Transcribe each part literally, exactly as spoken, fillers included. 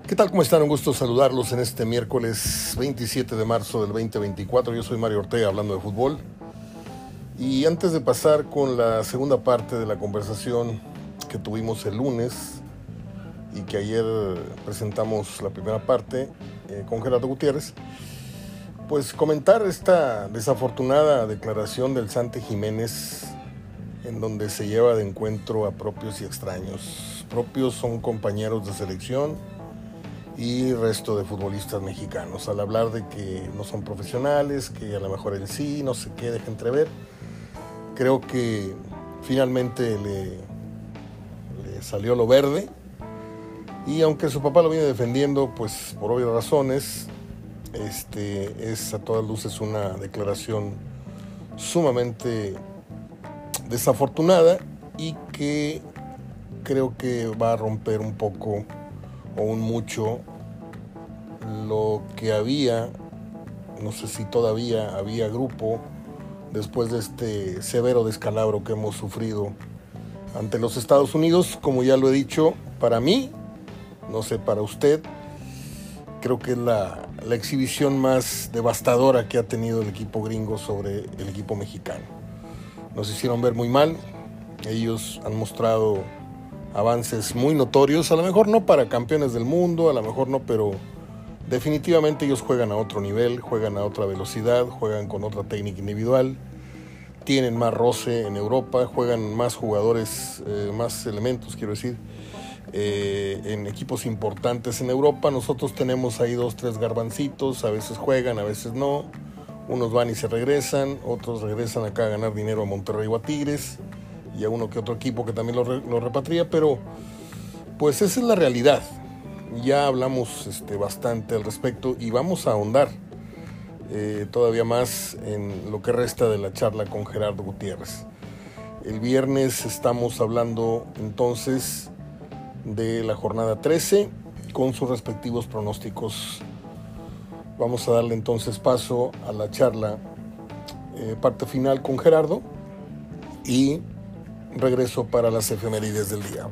¿Qué tal? ¿Cómo están? Un gusto saludarlos en este miércoles veintisiete de marzo del veinte veinticuatro. Yo soy Mario Ortega hablando de fútbol. Y antes de pasar con la segunda parte de la conversación que tuvimos el lunes y que ayer presentamos la primera parte eh, con Gerardo Gutiérrez, pues comentar esta desafortunada declaración del Santi Jiménez en donde se lleva de encuentro a propios y extraños. Propios son compañeros de selección y resto de futbolistas mexicanos, al hablar de que no son profesionales, que a lo mejor él sí, no sé qué, deja entrever. Creo que finalmente le, le salió lo verde, y aunque su papá lo viene defendiendo, pues por obvias razones, este, es a todas luces una declaración sumamente desafortunada y que creo que va a romper un poco o un mucho lo que había, no sé si todavía había grupo después de este severo descalabro que hemos sufrido ante los Estados Unidos. Como ya lo he dicho, para mí, no sé, para usted, creo que es la, la exhibición más devastadora que ha tenido el equipo gringo sobre el equipo mexicano. Nos hicieron ver muy mal, ellos han mostrado avances muy notorios, a lo mejor no para campeones del mundo, a lo mejor no, pero definitivamente ellos juegan a otro nivel, juegan a otra velocidad, juegan con otra técnica individual, tienen más roce en Europa, juegan más jugadores, eh, más elementos, quiero decir, eh, en equipos importantes en Europa. Nosotros tenemos ahí dos, tres garbancitos, a veces juegan, a veces no, unos van y se regresan, otros regresan acá a ganar dinero a Monterrey o a Tigres, y a uno que otro equipo que también lo, re, lo repatria, pero pues esa es la realidad. Ya hablamos este, bastante al respecto y vamos a ahondar eh, todavía más en lo que resta de la charla con Gerardo Gutiérrez. El viernes estamos hablando entonces de la jornada trece con sus respectivos pronósticos. Vamos a darle entonces paso a la charla, eh, parte final con Gerardo, y regreso para las efemérides del día.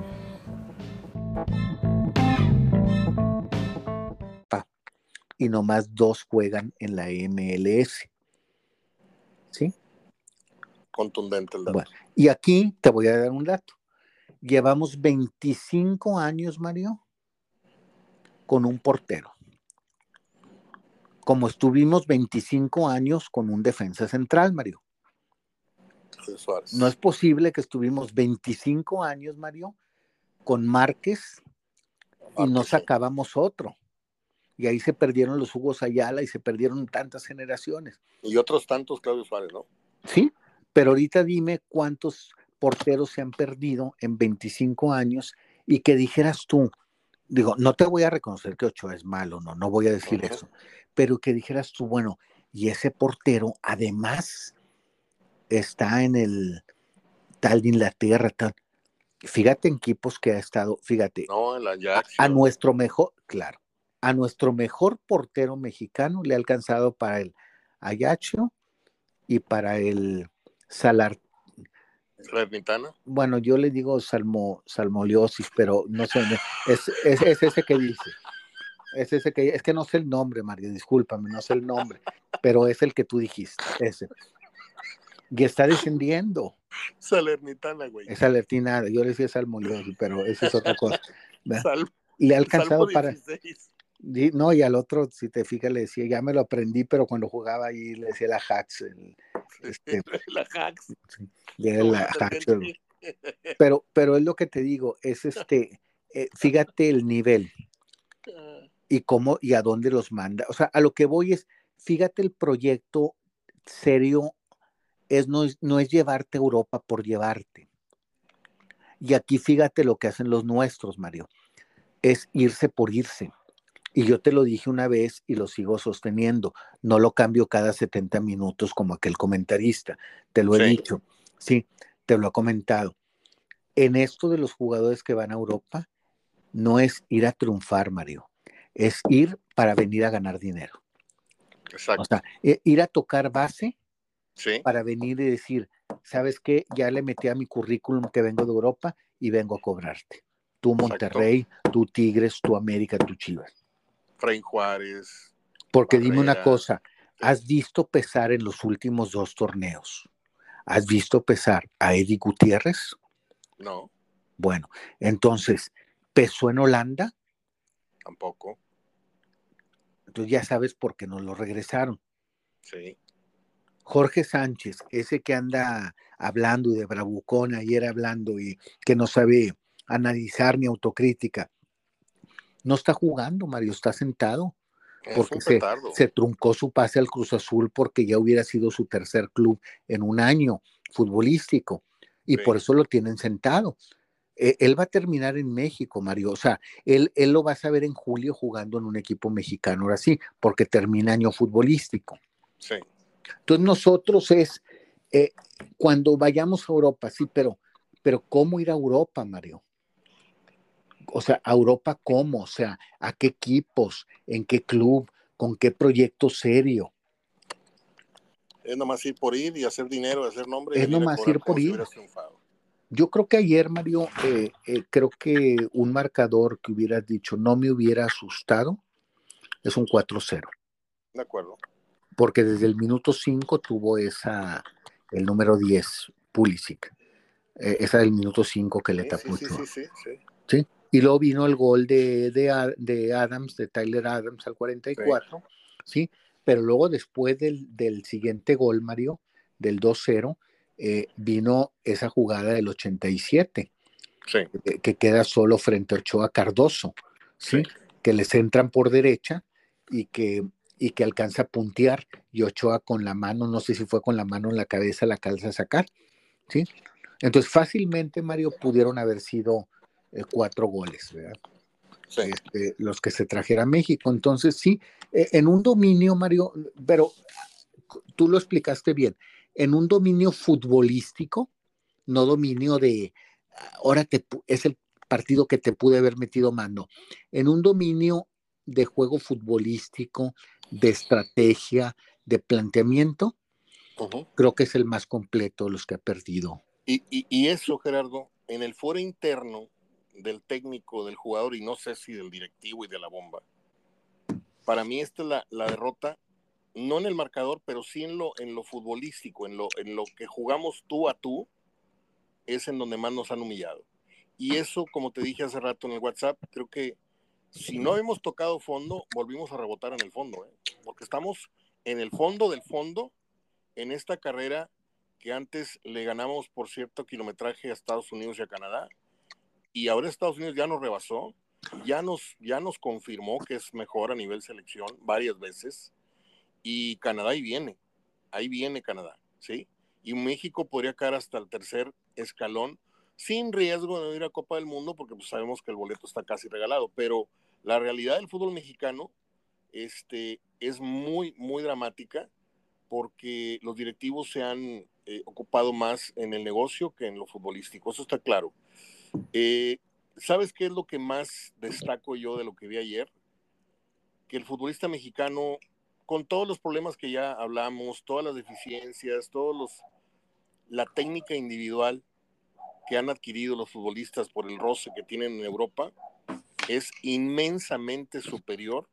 Y nomás dos juegan en la M L S. ¿Sí? Contundente el dato. Bueno, y aquí te voy a dar un dato. Llevamos veinticinco años, Mario, con un portero. Como estuvimos veinticinco años con un defensa central, Mario. Suárez. No es posible que estuvimos veinticinco años, Mario, con Márquez y Márquez, no sí. sacábamos otro. Y ahí se perdieron los Hugo Ayala y se perdieron tantas generaciones. Y otros tantos Claudio Suárez, ¿no? Sí, pero ahorita dime cuántos porteros se han perdido en veinticinco años y que dijeras tú, digo, no te voy a reconocer que Ochoa es malo, no, no voy a decir uh-huh. eso, pero que dijeras tú, bueno, y ese portero además está en el tal de Inglaterra, tal. Fíjate en equipos que ha estado, fíjate, no, el a, a nuestro mejor, claro, a nuestro mejor portero mexicano le ha alcanzado para el Ajaccio y para el Salar. ¿Salernitana? Bueno, yo le digo salmo, salmoliosis, pero no sé, es, es, es ese que dice. Es ese que, es que no sé el nombre, Mario, discúlpame, no sé el nombre, pero es el que tú dijiste, ese. Y está descendiendo. Salernitana, güey. Es Salernitana, yo le decía salmoliosis, pero esa es otra cosa. Sal, le ha alcanzado para... dieciséis. No, y al otro, si te fijas, le decía, ya me lo aprendí, pero cuando jugaba ahí le decía la Hacks. El, este, la Hacks. Sí, la Hacks el, pero, pero es lo que te digo, es este, eh, fíjate el nivel y cómo y a dónde los manda. O sea, a lo que voy es, fíjate el proyecto serio, es, no, es, no es llevarte a Europa por llevarte. Y aquí fíjate lo que hacen los nuestros, Mario, es irse por irse. Y yo te lo dije una vez y lo sigo sosteniendo. No lo cambio cada setenta minutos como aquel comentarista. Te lo he sí. dicho. Sí, te lo he comentado. En esto de los jugadores que van a Europa, no es ir a triunfar, Mario. Es ir para venir a ganar dinero. Exacto. O sea, ir a tocar base sí. para venir y decir, ¿sabes qué? Ya le metí a mi currículum que vengo de Europa y vengo a cobrarte. tú Monterrey, Exacto. tú Tigres, tú América, tú Chivas. Fray Juárez. Porque Barrera, dime una cosa, ¿has visto pesar en los últimos dos torneos? ¿Has visto pesar a Eddie Gutiérrez? No. Bueno, entonces, ¿pesó en Holanda? Tampoco. Entonces ya sabes por qué no lo regresaron. Sí. Jorge Sánchez, ese que anda hablando y de bravucón ayer hablando y que no sabe analizar ni autocrítica, no está jugando, Mario, está sentado. Porque se, se truncó su pase al Cruz Azul porque ya hubiera sido su tercer club en un año futbolístico y sí. por eso lo tienen sentado. Eh, él va a terminar en México, Mario, o sea, él, él lo vas a ver en julio jugando en un equipo mexicano, ahora sí, porque termina año futbolístico. Sí. Entonces nosotros es, eh, cuando vayamos a Europa, sí, pero, pero ¿cómo ir a Europa, Mario? O sea, ¿a Europa cómo? O sea, ¿a qué equipos? ¿En qué club? ¿Con qué proyecto serio? Es nomás ir por ir y hacer dinero, hacer nombre y es venir nomás a cobrar ir por como si ir. hubieras triunfado. Yo creo que ayer, Mario, eh, eh, creo que un marcador que hubieras dicho no me hubiera asustado es un cuatro cero. De acuerdo. Porque desde el minuto cinco tuvo esa, el número diez, Pulisic. Eh, esa del minuto cinco que sí, le tapó sí, sí, sí, sí, sí. ¿Sí? Y luego vino el gol de, de, de Adams, de Tyler Adams al cuarenta y cuatro, ¿sí? ¿sí? Pero luego después del, del siguiente gol, Mario, del dos cero, eh, vino esa jugada del ochenta y siete, sí. que, que queda solo frente a Ochoa Cardoso, ¿sí? sí. Que les entran por derecha y que, y que alcanza a puntear y Ochoa con la mano, no sé si fue con la mano en la cabeza, la calza a sacar, ¿sí? Entonces fácilmente, Mario, pudieron haber sido eh, cuatro goles, ¿verdad? Sí. Este, los que se trajera a México. Entonces sí, eh, en un dominio, Mario, pero tú lo explicaste bien, en un dominio futbolístico, no dominio de, ahora te, es el partido que te pude haber metido mano, en un dominio de juego futbolístico, de estrategia, de planteamiento, uh-huh. creo que es el más completo de los que ha perdido. Y, y, y eso, Gerardo, en el fuero interno del técnico, del jugador, y no sé si del directivo y de la bomba, para mí esta es la, la derrota, no en el marcador, pero sí en lo, en lo futbolístico, en lo, en lo que jugamos tú a tú, es en donde más nos han humillado. Y eso, como te dije hace rato en el WhatsApp, creo que si no hemos tocado fondo, volvimos a rebotar en el fondo, ¿eh? Porque estamos en el fondo del fondo, en esta carrera que antes le ganamos por cierto kilometraje a Estados Unidos y a Canadá, y ahora Estados Unidos ya nos rebasó, ya nos, ya nos confirmó que es mejor a nivel selección varias veces, y Canadá ahí viene, ahí viene Canadá, ¿sí? Y México podría caer hasta el tercer escalón, sin riesgo de no ir a Copa del Mundo, porque pues sabemos que el boleto está casi regalado, pero la realidad del fútbol mexicano este, es muy, muy dramática, porque los directivos se han eh, ocupado más en el negocio que en lo futbolístico, eso está claro. Eh, ¿Sabes qué es lo que más destaco yo de lo que vi ayer? Que el futbolista mexicano, con todos los problemas que ya hablamos, todas las deficiencias, todos los, la técnica individual que han adquirido los futbolistas por el roce que tienen en Europa, es inmensamente superior,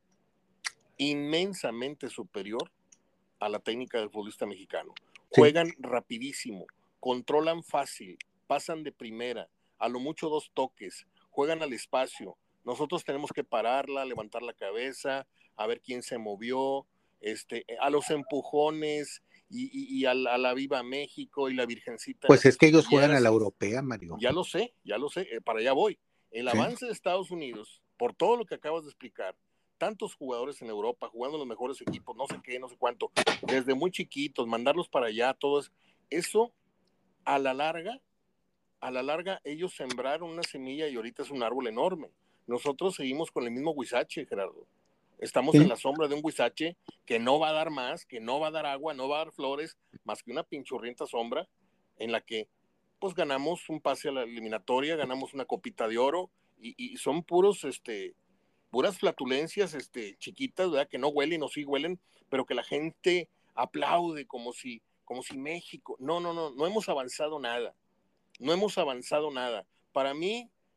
inmensamente superior a la técnica del futbolista mexicano. Juegan sí. rapidísimo, controlan fácil, pasan de primera, a lo mucho dos toques, juegan al espacio. Nosotros tenemos que pararla, levantar la cabeza, a ver quién se movió, este, a los empujones y, y, y a, la, a la Viva México y la Virgencita. Pues es que ellos juegan a la europea, Mario. Ya lo sé, ya lo sé, eh, para allá voy. El ¿Sí? avance de Estados Unidos, por todo lo que acabas de explicar, tantos jugadores en Europa, jugando en los mejores equipos, no sé qué, no sé cuánto, desde muy chiquitos, mandarlos para allá, todo eso, eso a la larga, a la larga ellos sembraron una semilla y ahorita es un árbol enorme. Nosotros seguimos con el mismo huizache, Gerardo. Estamos ¿Sí? en la sombra de un huizache que no va a dar más, que no va a dar agua, no va a dar flores, más que una pinchurrienta sombra en la que pues ganamos un pase a la eliminatoria, ganamos una copita de oro y, y son puros, este, puras flatulencias este, chiquitas, ¿verdad? Que no huelen o sí huelen, pero que la gente aplaude como si, como si México, no, no, no, no hemos avanzado nada, no hemos avanzado nada. Para mí,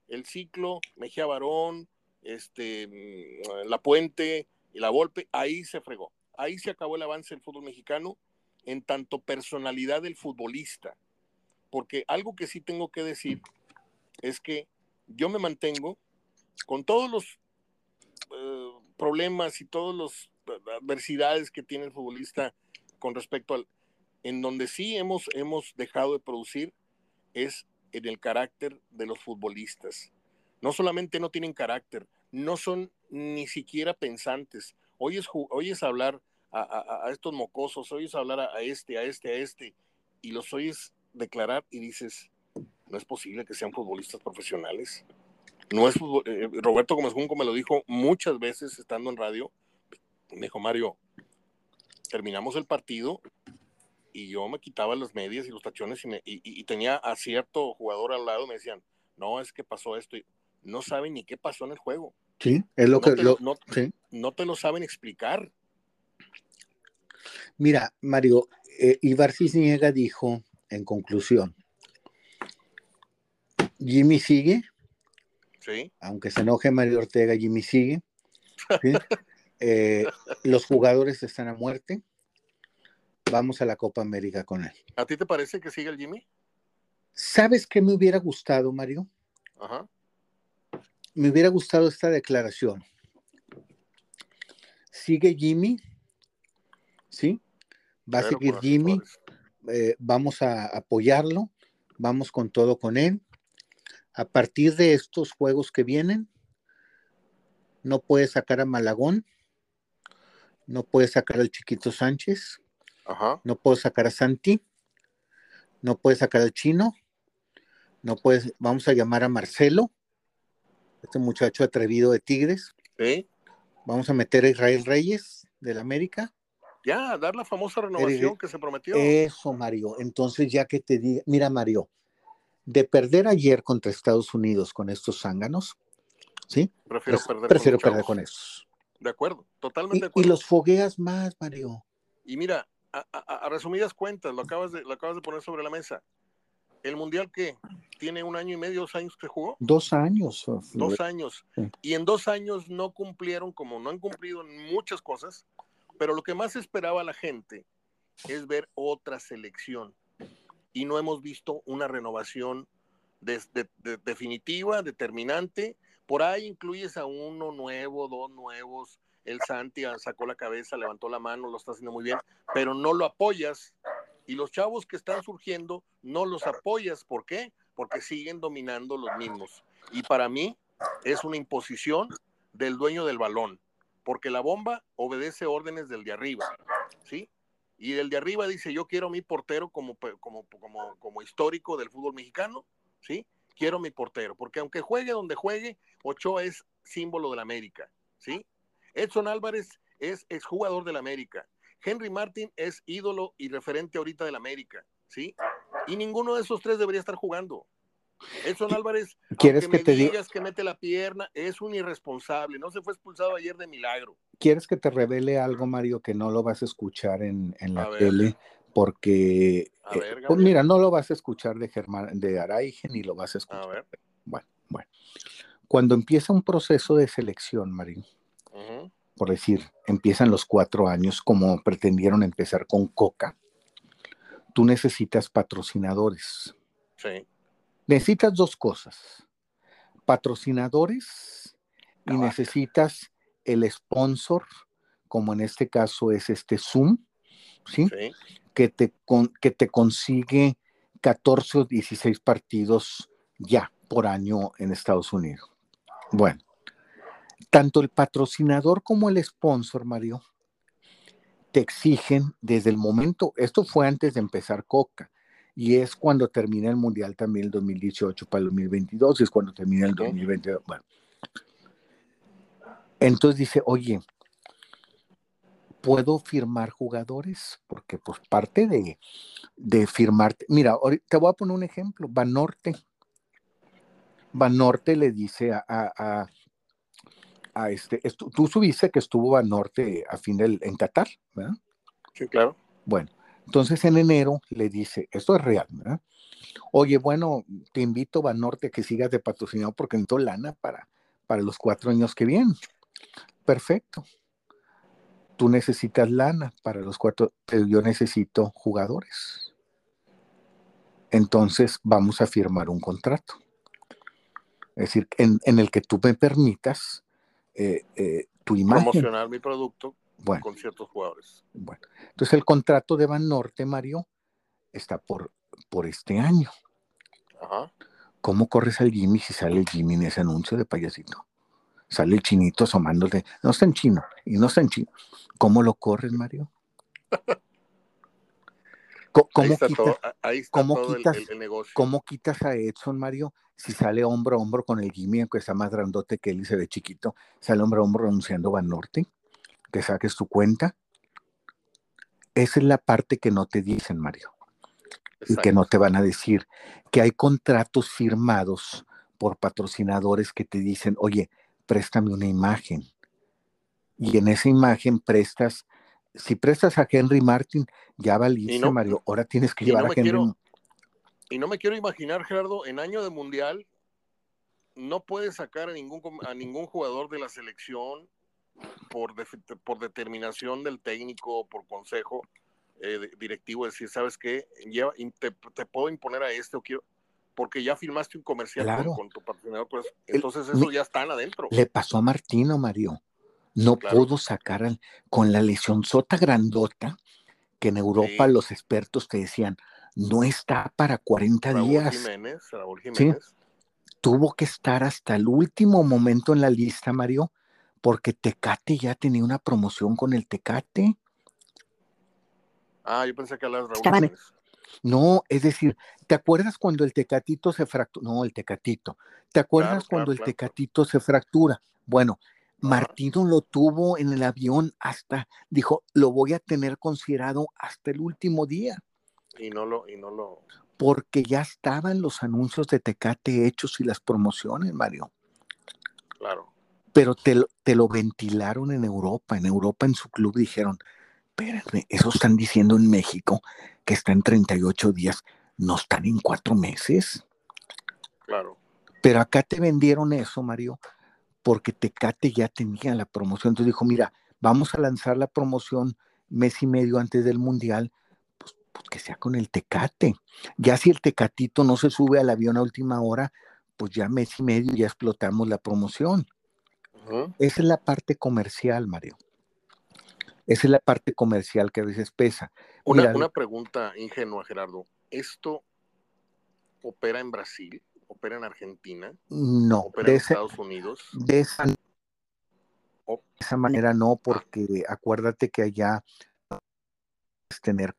el ciclo, Mejía Barón, este, La Puente y La Volpe, ahí se fregó. Ahí se acabó el avance del fútbol mexicano en tanto personalidad del futbolista. Porque algo que sí tengo que decir es que yo me mantengo con todos los eh, problemas y todas las adversidades que tiene el futbolista con respecto al... En donde sí hemos, hemos dejado de producir es en el carácter de los futbolistas. No solamente no tienen carácter, no son ni siquiera pensantes. Oyes, oyes hablar a, a, a estos mocosos, oyes hablar a, a este, a este, a este, y los oyes declarar y dices, no es posible que sean futbolistas profesionales. No es fútbol, eh, Roberto Gómez Junco me lo dijo muchas veces estando en radio. Me dijo, Mario, terminamos el partido y yo me quitaba las medias y los tachones y, me, y, y tenía a cierto jugador al lado, me decían, no, es que pasó esto. Y no saben ni qué pasó en el juego. Sí, es lo no que... Te, lo, no, sí. no te lo saben explicar. Mira, Mario, eh, Ibar Cisniega dijo, en conclusión, Jimmy sigue, sí. Aunque se enoje Mario Ortega, Jimmy sigue, ¿sí? eh, los jugadores están a muerte, vamos a la Copa América con él. ¿A ti te parece que sigue el Jimmy? ¿Sabes qué me hubiera gustado, Mario? Ajá. Me hubiera gustado esta declaración. Sigue Jimmy, ¿sí? Va Pero a seguir Jimmy, eh, vamos a apoyarlo, vamos con todo con él. A partir de estos juegos que vienen, no puede sacar a Malagón, no puede sacar al Chiquito Sánchez, Ajá. no puede sacar a Santi, no puede sacar al Chino, no puede, vamos a llamar a Marcelo, este muchacho atrevido de Tigres. Sí. Vamos a meter a Israel Reyes del América. Ya, dar la famosa renovación Eric, que se prometió. Eso, Mario. Entonces, ya que te diga, mira, Mario, de perder ayer contra Estados Unidos con estos zánganos, ¿sí? Prefiero pues, perder, prefiero con, perder con esos. De acuerdo, totalmente y, de acuerdo. Y los fogueas más, Mario. Y mira, a, a, a resumidas cuentas, lo acabas, de, lo acabas de poner sobre la mesa. ¿El Mundial qué? ¿Tiene un año y medio, dos años que jugó? Dos años. Dos años. Sí. Y en dos años no cumplieron, como no han cumplido en muchas cosas, pero lo que más esperaba la gente es ver otra selección. Y no hemos visto una renovación de, de, de, definitiva, determinante. Por ahí incluyes a uno nuevo, dos nuevos. El Santi sacó la cabeza, levantó la mano, lo está haciendo muy bien, pero no lo apoyas. Y los chavos que están surgiendo no los apoyas. ¿Por qué? Porque siguen dominando los mismos. Y para mí es una imposición del dueño del balón, porque la bomba obedece órdenes del de arriba, ¿sí? Y el de arriba dice, yo quiero mi portero como, como, como, como histórico del fútbol mexicano, ¿sí? Quiero mi portero, porque aunque juegue donde juegue, Ochoa es símbolo del América, ¿sí? Edson Álvarez es exjugador del América. Henry Martin es ídolo y referente ahorita del América, ¿sí? Y ninguno de esos tres debería estar jugando. Edson Álvarez, ¿Quieres aunque que me te digas que mete la pierna, es un irresponsable. No se fue expulsado ayer de milagro. ¿Quieres que te revele algo, Mario, que no lo vas a escuchar en, en la tele? Porque, a ver, eh, pues mira, no lo vas a escuchar de Germán, de Araige, ni lo vas a escuchar. A ver. Bueno, bueno. Cuando empieza un proceso de selección, Mario, uh-huh. por decir, empiezan los cuatro años como pretendieron empezar con Coca, tú necesitas patrocinadores. Sí. Necesitas dos cosas, patrocinadores y Tabaca. necesitas el sponsor, como en este caso es este Zoom, ¿sí? Sí. Que te, con, que te consigue catorce o dieciséis partidos ya por año en Estados Unidos. Bueno, tanto el patrocinador como el sponsor, Mario, te exigen desde el momento, esto fue antes de empezar Coca, y es cuando termina el Mundial también el dos mil dieciocho para el dos mil veintidós, y es cuando termina el dos mil veintidós. Bueno. Entonces dice, oye, ¿puedo firmar jugadores? Porque pues parte de, de firmar, mira, te voy a poner un ejemplo, Banorte. Banorte le dice a, a, a, a este, estu, tú subiste que estuvo Banorte a fin del, en Qatar, ¿verdad? Sí, claro. Bueno, entonces en enero le dice, esto es real, ¿verdad? Oye, bueno, te invito, Banorte, a que sigas de patrocinador porque necesito lana para, para los cuatro años que vienen. Perfecto. Tú necesitas lana para los cuatro, pero yo necesito jugadores. Entonces vamos a firmar un contrato. Es decir, en, en el que tú me permitas eh, eh, tu imagen. Promocionar mi producto bueno, con ciertos jugadores. Bueno, entonces el contrato de Banorte, Mario, está por, por este año. Ajá. ¿Cómo corres al Jimmy si sale el Jimmy en ese anuncio de payasito? Sale el chinito asomándole. No está en chino, y no está en chino. ¿Cómo lo corres, Mario? ¿Cómo, ahí está, quitas, todo, ahí está ¿cómo todo quitas, el, el negocio. ¿Cómo quitas a Edson, Mario, si sale hombro a hombro con el Jimmy, aunque está más grandote que él y se ve chiquito? Sale hombro a hombro anunciando Banorte. Que saques tu cuenta. Esa es la parte que no te dicen, Mario. Exacto. Y que no te van a decir que hay contratos firmados por patrocinadores que te dicen, oye, préstame una imagen. Y en esa imagen prestas, si prestas a Henry Martin, ya valiste, no, Mario, ahora tienes que llevar no a Henry. Quiero, y no me quiero imaginar, Gerardo, en año de mundial, no puedes sacar a ningún, a ningún jugador de la selección por, de, por determinación del técnico, por consejo eh, directivo, decir, ¿sabes qué? Lleva, te, te puedo imponer a este o quiero, porque ya filmaste un comercial claro. con, con tu patrocinador, pues, entonces esos ya están adentro. Le pasó a Martino, Mario. No claro. pudo sacar al, con la lesión sota grandota, que en Europa sí. los expertos te decían, no está para cuarenta Raúl días. Jiménez, Raúl Jiménez. ¿Sí? Tuvo que estar hasta el último momento en la lista, Mario, porque Tecate ya tenía una promoción con el Tecate. Ah, yo pensé que hablabas de Raúl Jiménez. No, es decir, ¿te acuerdas cuando el Tecatito se fractura? No, el Tecatito. ¿Te acuerdas claro, cuando claro, el claro, Tecatito claro. se fractura? Bueno, ah. Martino lo tuvo en el avión hasta, dijo, lo voy a tener considerado hasta el último día. Y no lo, y no lo. Porque ya estaban los anuncios de Tecate hechos y las promociones, Mario. Claro. Pero te, te lo ventilaron en Europa. En Europa, en su club, dijeron, espérenme, eso están diciendo en México, que está en treinta y ocho días, ¿no están en cuatro meses? Claro. Pero acá te vendieron eso, Mario, porque Tecate ya tenía la promoción. Entonces dijo, mira, vamos a lanzar la promoción mes y medio antes del Mundial, pues, pues que sea con el Tecate. Ya si el Tecatito no se sube al avión a última hora, pues ya mes y medio ya explotamos la promoción. Uh-huh. Esa es la parte comercial, Mario. Esa es la parte comercial que a veces pesa. Una, Mira, una pregunta ingenua, Gerardo. ¿Esto opera en Brasil? ¿Opera en Argentina? No. ¿Opera en ese, Estados Unidos? De esa, de esa manera no, porque ah. acuérdate que allá es tener...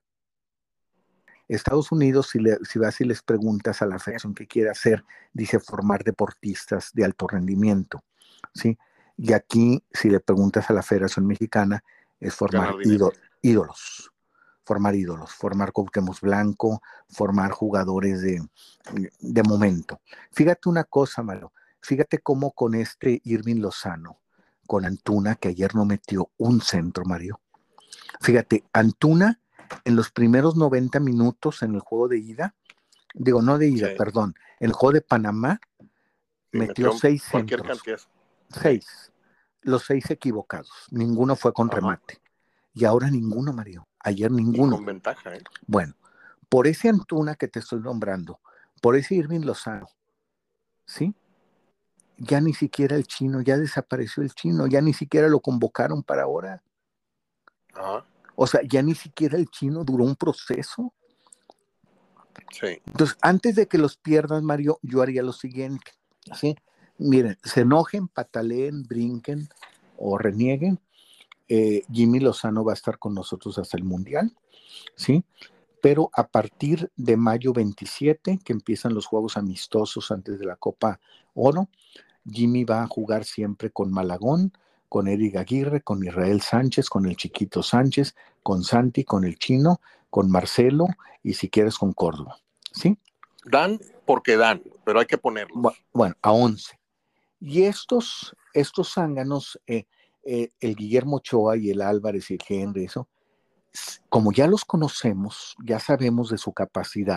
Estados Unidos, si, le, si vas y les preguntas a la federación qué quiere hacer, dice formar deportistas de alto rendimiento, ¿sí? Y aquí, si le preguntas a la Federación Mexicana, es formar ídol, ídolos, formar ídolos, formar Cuauhtémoc Blanco, formar jugadores de, de momento. Fíjate una cosa, Malo, fíjate cómo con este Irving Lozano, con Antuna, que ayer no metió un centro, Mario. Fíjate, Antuna, en los primeros noventa minutos en el juego de ida, digo, no de ida, sí. perdón, en el juego de Panamá, sí, metió, metió seis centros. Cantidad. Seis. Sí. Los seis equivocados. Ninguno fue con Ajá. remate. Y ahora ninguno, Mario. Ayer ninguno. Y con ventaja, ¿eh? Bueno, por ese Antuna que te estoy nombrando, por ese Irving Lozano, ¿sí? Ya ni siquiera el chino, ya desapareció el chino, ya ni siquiera lo convocaron para ahora. Ajá. O sea, ya ni siquiera el chino duró un proceso. Sí. Entonces, antes de que los pierdas, Mario, yo haría lo siguiente. ¿Sí? Miren, se enojen, pataleen, brinquen o renieguen. Eh, Jimmy Lozano va a estar con nosotros hasta el Mundial. ¿Sí? Pero a partir de mayo veintisiete, que empiezan los juegos amistosos antes de la Copa Oro, Jimmy va a jugar siempre con Malagón, con Eric Aguirre, con Israel Sánchez, con el Chiquito Sánchez, con Santi, con el Chino, con Marcelo y si quieres con Córdoba, ¿sí? Dan porque dan, pero hay que ponerlos. Bueno, bueno a once. Y estos, estos zánganos, eh, eh, el Guillermo Ochoa y el Álvarez y el Henry, eso, como ya los conocemos, ya sabemos de su capacidad,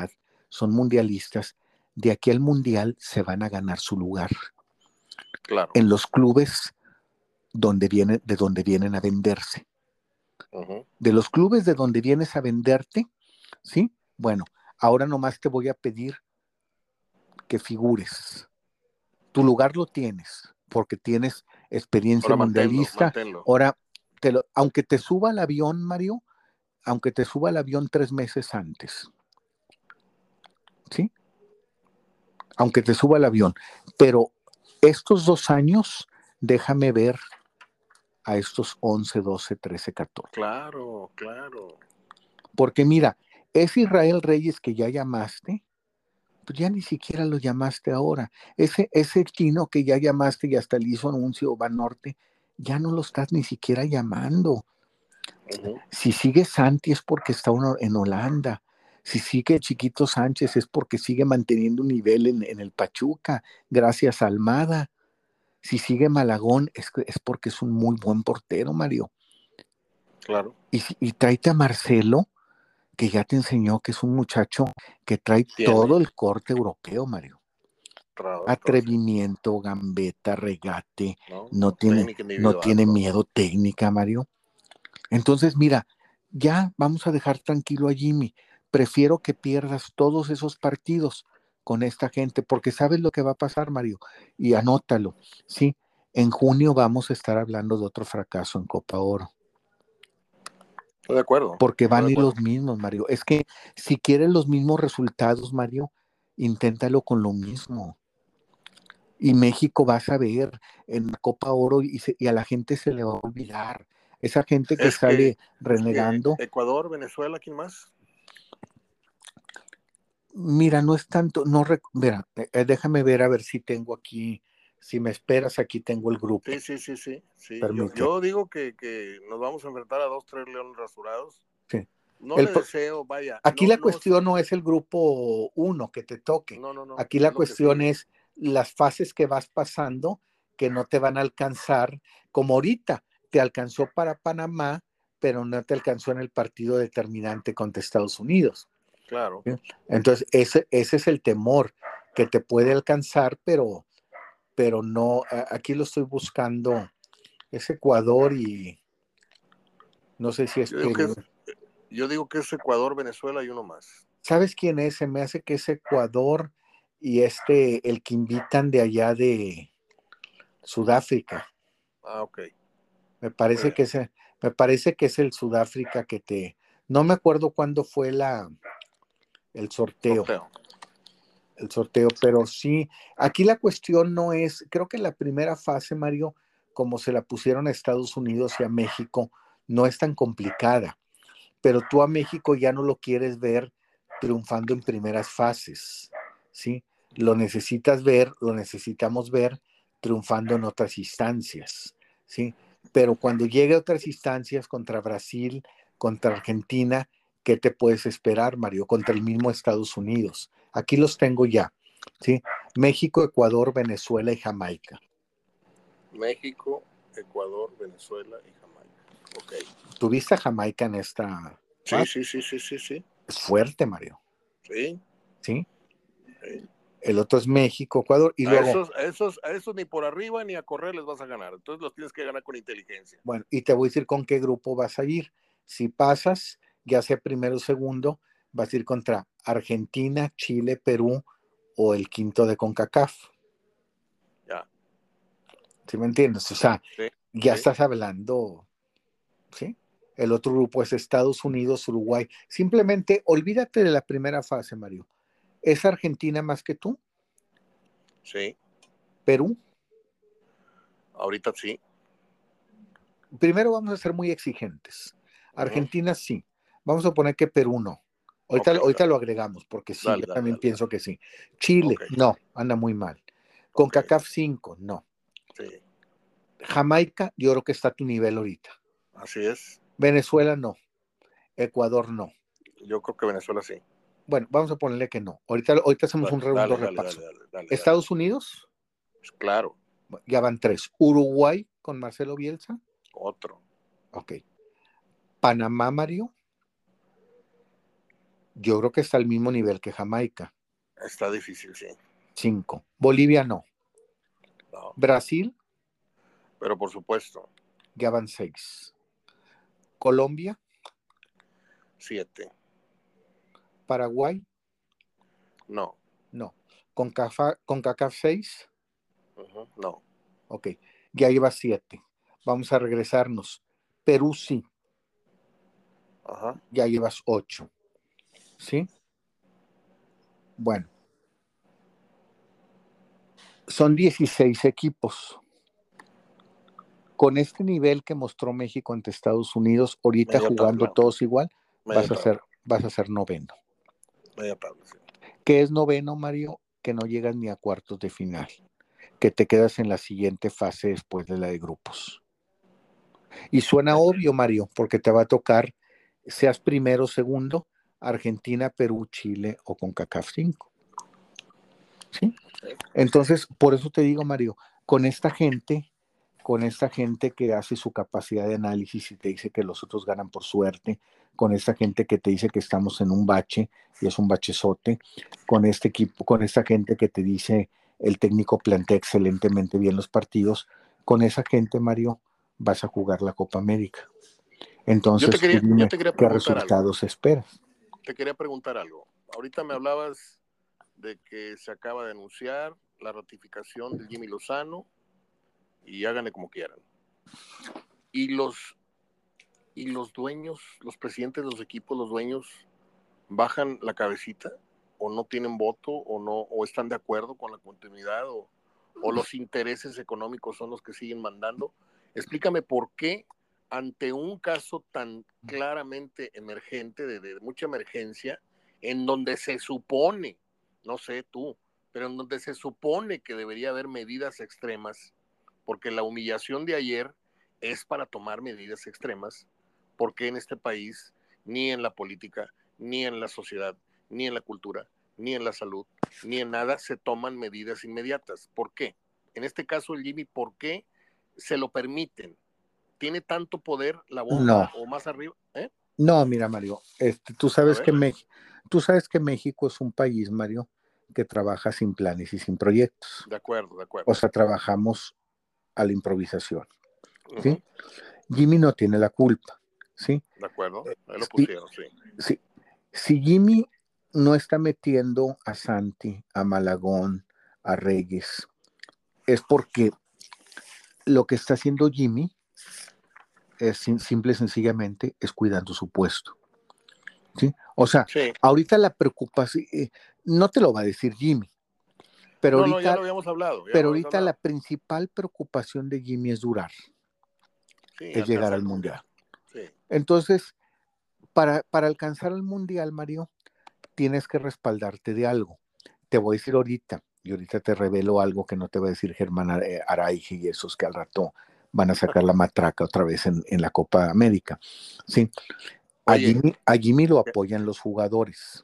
son mundialistas, de aquí al mundial se van a ganar su lugar. Claro. En los clubes donde viene, de donde vienen a venderse. Uh-huh. De los clubes de donde vienes a venderte, ¿sí? Bueno, ahora nomás te voy a pedir que figures. Tu lugar lo tienes, porque tienes experiencia ahora mundialista. Manténlo, manténlo. Ahora, te lo, aunque te suba al avión, Mario, aunque te suba al avión tres meses antes, ¿sí? Aunque te suba al avión. Pero estos dos años, déjame ver a estos once, doce, trece, catorce. Claro, claro. Porque mira, ese Israel Reyes que ya llamaste, pues ya ni siquiera lo llamaste ahora. Ese, ese chino que ya llamaste y hasta le hizo anuncio Banorte, ya no lo estás ni siquiera llamando. Uh-huh. Si sigue Santi es porque está uno en Holanda. Si sigue Chiquito Sánchez es porque sigue manteniendo un nivel en, en el Pachuca, gracias a Almada. Si sigue Malagón es, es porque es un muy buen portero, Mario. Claro. Y, y tráete a Marcelo, que ya te enseñó que es un muchacho que trae ¿Tiene? todo el corte europeo, Mario. Claro, Atrevimiento, sí. Gambeta, regate, no, no, tiene, no ¿no? tiene miedo técnica, Mario. Entonces, mira, ya vamos a dejar tranquilo a Jimmy. Prefiero que pierdas todos esos partidos con esta gente, porque sabes lo que va a pasar, Mario, y anótalo, ¿sí? En junio vamos a estar hablando de otro fracaso en Copa Oro. Estoy de acuerdo. Porque van a ir los mismos, Mario. Es que si quieres los mismos resultados, Mario, inténtalo con lo mismo. Y México vas a ver en la Copa Oro y, se, y a la gente se le va a olvidar. Esa gente que es sale que, renegando. Es que Ecuador, Venezuela, ¿quién más? Mira, no es tanto, no, mira, eh, déjame ver a ver si tengo aquí, si me esperas, aquí tengo el grupo. Sí, sí, sí, sí. sí. Yo, yo digo que, que nos vamos a enfrentar a dos, tres leones rasurados. Sí. No el, le deseo, vaya. Aquí no, la no, cuestión no es el grupo uno que te toque. No, no, no. Aquí la cuestión es las fases que vas pasando que no te van a alcanzar, como ahorita te alcanzó para Panamá, pero no te alcanzó en el partido determinante contra Estados Unidos. Claro. Entonces, ese, ese es el temor, que te puede alcanzar, pero, pero no, aquí lo estoy buscando, es Ecuador y no sé si es yo digo Perú. Que es, yo digo que es Ecuador, Venezuela y uno más. ¿Sabes quién es? Se me hace que es Ecuador y este, el que invitan de allá de Sudáfrica. Ah, ok. Me parece que es, me parece que es el Sudáfrica que te, no me acuerdo cuándo fue la, el sorteo. sorteo. El sorteo, pero sí, aquí la cuestión no es, creo que la primera fase, Mario, como se la pusieron a Estados Unidos y a México, no es tan complicada, pero tú a México ya no lo quieres ver triunfando en primeras fases, ¿sí? Lo necesitas ver, lo necesitamos ver triunfando en otras instancias, ¿sí? Pero cuando llegue a otras instancias contra Brasil, contra Argentina, ¿qué te puedes esperar, Mario? Contra el mismo Estados Unidos. Aquí los tengo ya, ¿sí? México, Ecuador, Venezuela y Jamaica. México, Ecuador, Venezuela y Jamaica. Ok. ¿Tuviste a Jamaica en esta? Sí, sí, sí, sí, sí, sí. Es fuerte, Mario. Sí. ¿Sí? Sí. El otro es México, Ecuador y a luego... Esos, a, esos, a esos ni por arriba ni a correr les vas a ganar. Entonces los tienes que ganar con inteligencia. Bueno, y te voy a decir con qué grupo vas a ir. Si pasas, ya sea primero o segundo, vas a ir contra Argentina, Chile, Perú o el quinto de CONCACAF. Ya. ¿Sí me entiendes? O sea, sí, ya sí. estás hablando, ¿sí? El otro grupo es Estados Unidos, Uruguay. Simplemente olvídate de la primera fase, Mario. ¿Es Argentina más que tú? Sí. ¿Perú? Ahorita sí. Primero vamos a ser muy exigentes. Argentina uh-huh. sí. Vamos a poner que Perú no. Ahorita, okay, ahorita lo agregamos porque sí, dale, yo dale, también dale, pienso dale. que sí. Chile, okay. no, anda muy mal. CONCACAF okay. cinco, no. Sí. Jamaica, yo creo que está a tu nivel ahorita. Así es. Venezuela, no. Ecuador, no. Yo creo que Venezuela sí. Bueno, vamos a ponerle que no. Ahorita, ahorita hacemos un segundo repaso. ¿Estados Unidos? Pues claro. Ya van tres. Uruguay con Marcelo Bielsa. Otro. Ok. Panamá, Mario. Yo creo que está al mismo nivel que Jamaica. Está difícil, sí. Cinco. Bolivia no. No. Brasil. Pero por supuesto. Ya van seis. Colombia. Siete. Paraguay. No. No. CONCACAF seis. Uh-huh. No. Ok. Ya lleva siete. Vamos a regresarnos. Perú sí. Ajá. Ya llevas ocho. ¿Sí? Bueno. Son dieciséis equipos. Con este nivel que mostró México ante Estados Unidos, ahorita Media jugando tabla. Todos igual, vas a, ser, vas a ser noveno. Media tabla, sí. ¿Qué es noveno, Mario? Que no llegas ni a cuartos de final. Que te quedas en la siguiente fase después de la de grupos. Y suena sí. obvio, Mario, porque te va a tocar, seas primero o segundo, Argentina, Perú, Chile o CONCACAF cinco. ¿Sí? Entonces, por eso te digo, Mario, con esta gente, con esta gente que hace su capacidad de análisis y te dice que los otros ganan por suerte, con esta gente que te dice que estamos en un bache y es un bachezote, con este equipo, con esta gente que te dice el técnico plantea excelentemente bien los partidos, con esa gente, Mario, vas a jugar la Copa América. Entonces, yo te quería, dime, yo te quería ¿qué resultados algo. esperas? Te quería preguntar algo. Ahorita me hablabas de que se acaba de anunciar la ratificación del Jimmy Lozano y háganle como quieran. Y los y los dueños, los presidentes de los equipos, los dueños bajan la cabecita o no tienen voto o no o están de acuerdo con la continuidad o, o los intereses económicos son los que siguen mandando. Explícame por qué ante un caso tan claramente emergente, de, de mucha emergencia, en donde se supone, no sé tú, pero en donde se supone que debería haber medidas extremas, porque la humillación de ayer es para tomar medidas extremas, porque en este país, ni en la política, ni en la sociedad, ni en la cultura, ni en la salud, ni en nada se toman medidas inmediatas. ¿Por qué? En este caso el Jimmy, ¿por qué se lo permiten? ¿Tiene tanto poder la bomba no. o más arriba? ¿Eh? No, mira, Mario, este, tú, sabes que Me- tú sabes que México es un país, Mario, que trabaja sin planes y sin proyectos. De acuerdo, de acuerdo. O sea, trabajamos a la improvisación. ¿Sí? Uh-huh. Jimmy no tiene la culpa. ¿Sí? De acuerdo, ahí lo pusieron, sí. Sí. Si Jimmy no está metiendo a Santi, a Malagón, a Reyes, es porque lo que está haciendo Jimmy es simple y sencillamente es cuidando su puesto. ¿Sí? O sea, sí. ahorita la preocupación, eh, no te lo va a decir Jimmy, pero no, ahorita, no, ya lo habíamos hablado. Ya pero lo ahorita hablado. la principal preocupación de Jimmy es durar, sí, es llegar al mundial. mundial. Sí. Entonces, para, para alcanzar el mundial, Mario, tienes que respaldarte de algo. Te voy a decir ahorita, y ahorita te revelo algo que no te va a decir Germán Araige y esos que al rato van a sacar la matraca otra vez en, en la Copa América. Sí. A Jimmy, a Jimmy lo apoyan los jugadores.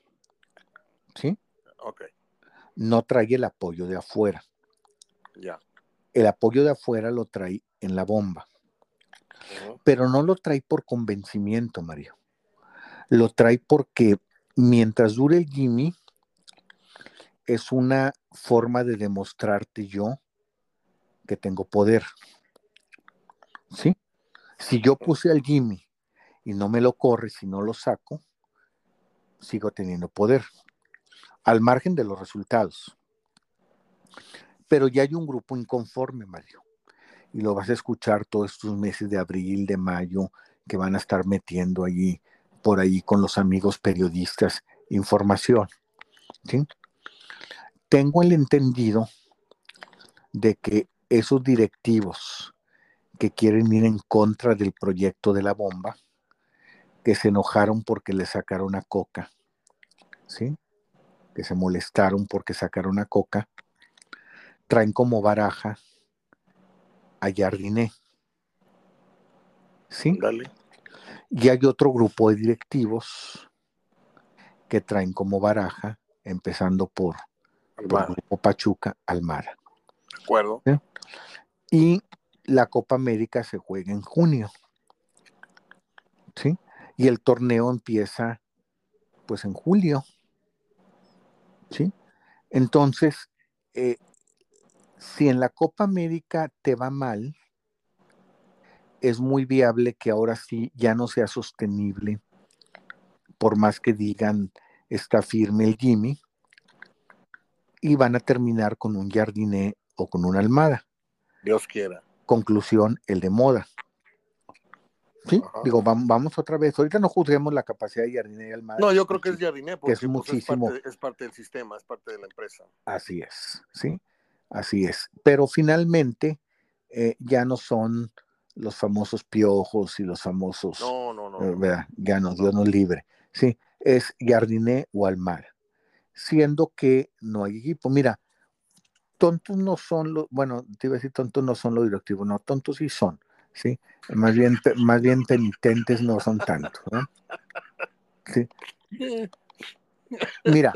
¿Sí? Ok. No trae el apoyo de afuera. Ya. El apoyo de afuera lo trae en la bomba. Uh-huh. Pero no lo trae por convencimiento, Mario. Lo trae porque mientras dure el Jimmy, es una forma de demostrarte yo que tengo poder. ¿Sí? Si yo puse al Jimmy y no me lo corre, si no lo saco, sigo teniendo poder. Al margen de los resultados. Pero ya hay un grupo inconforme, Mario. Y lo vas a escuchar todos estos meses de abril, de mayo, que van a estar metiendo allí, por ahí con los amigos periodistas, información. ¿Sí? Tengo el entendido de que esos directivos que quieren ir en contra del proyecto de la bomba, que se enojaron porque le sacaron a Coca, ¿sí? Que se molestaron porque sacaron a Coca, traen como baraja a Jardiné, ¿sí? Dale. Y hay otro grupo de directivos que traen como baraja, empezando por, por Grupo Pachuca, Almada. De acuerdo. ¿Sí? Y la Copa América se juega en junio, ¿sí? Y el torneo empieza Pues en julio, ¿sí? Entonces, eh, si en la Copa América te va mal, es muy viable que ahora sí ya no sea sostenible, por más que digan está firme el Jimmy, y van a terminar con un Jardiné o con una Almada. Dios quiera. Conclusión, el de moda. Sí, Ajá. digo, vamos, vamos otra vez. Ahorita no juzguemos la capacidad de Jardiné y Almada. No, yo creo que es Jardiné, porque que es, pues, muchísimo... es, parte, es parte del sistema, es parte de la empresa. Así es, sí, así es. Pero finalmente eh, ya no son los famosos piojos y los famosos... No, no, no. Eh, ¿verdad? Ya no, Dios nos libre. Sí, es Jardiné o Almada. Siendo que no hay equipo. Mira, tontos no son los, bueno, te iba a decir tontos no son los directivos, no, tontos sí son, ¿sí? Más bien, más bien penitentes no son tanto, ¿no? Sí. Mira,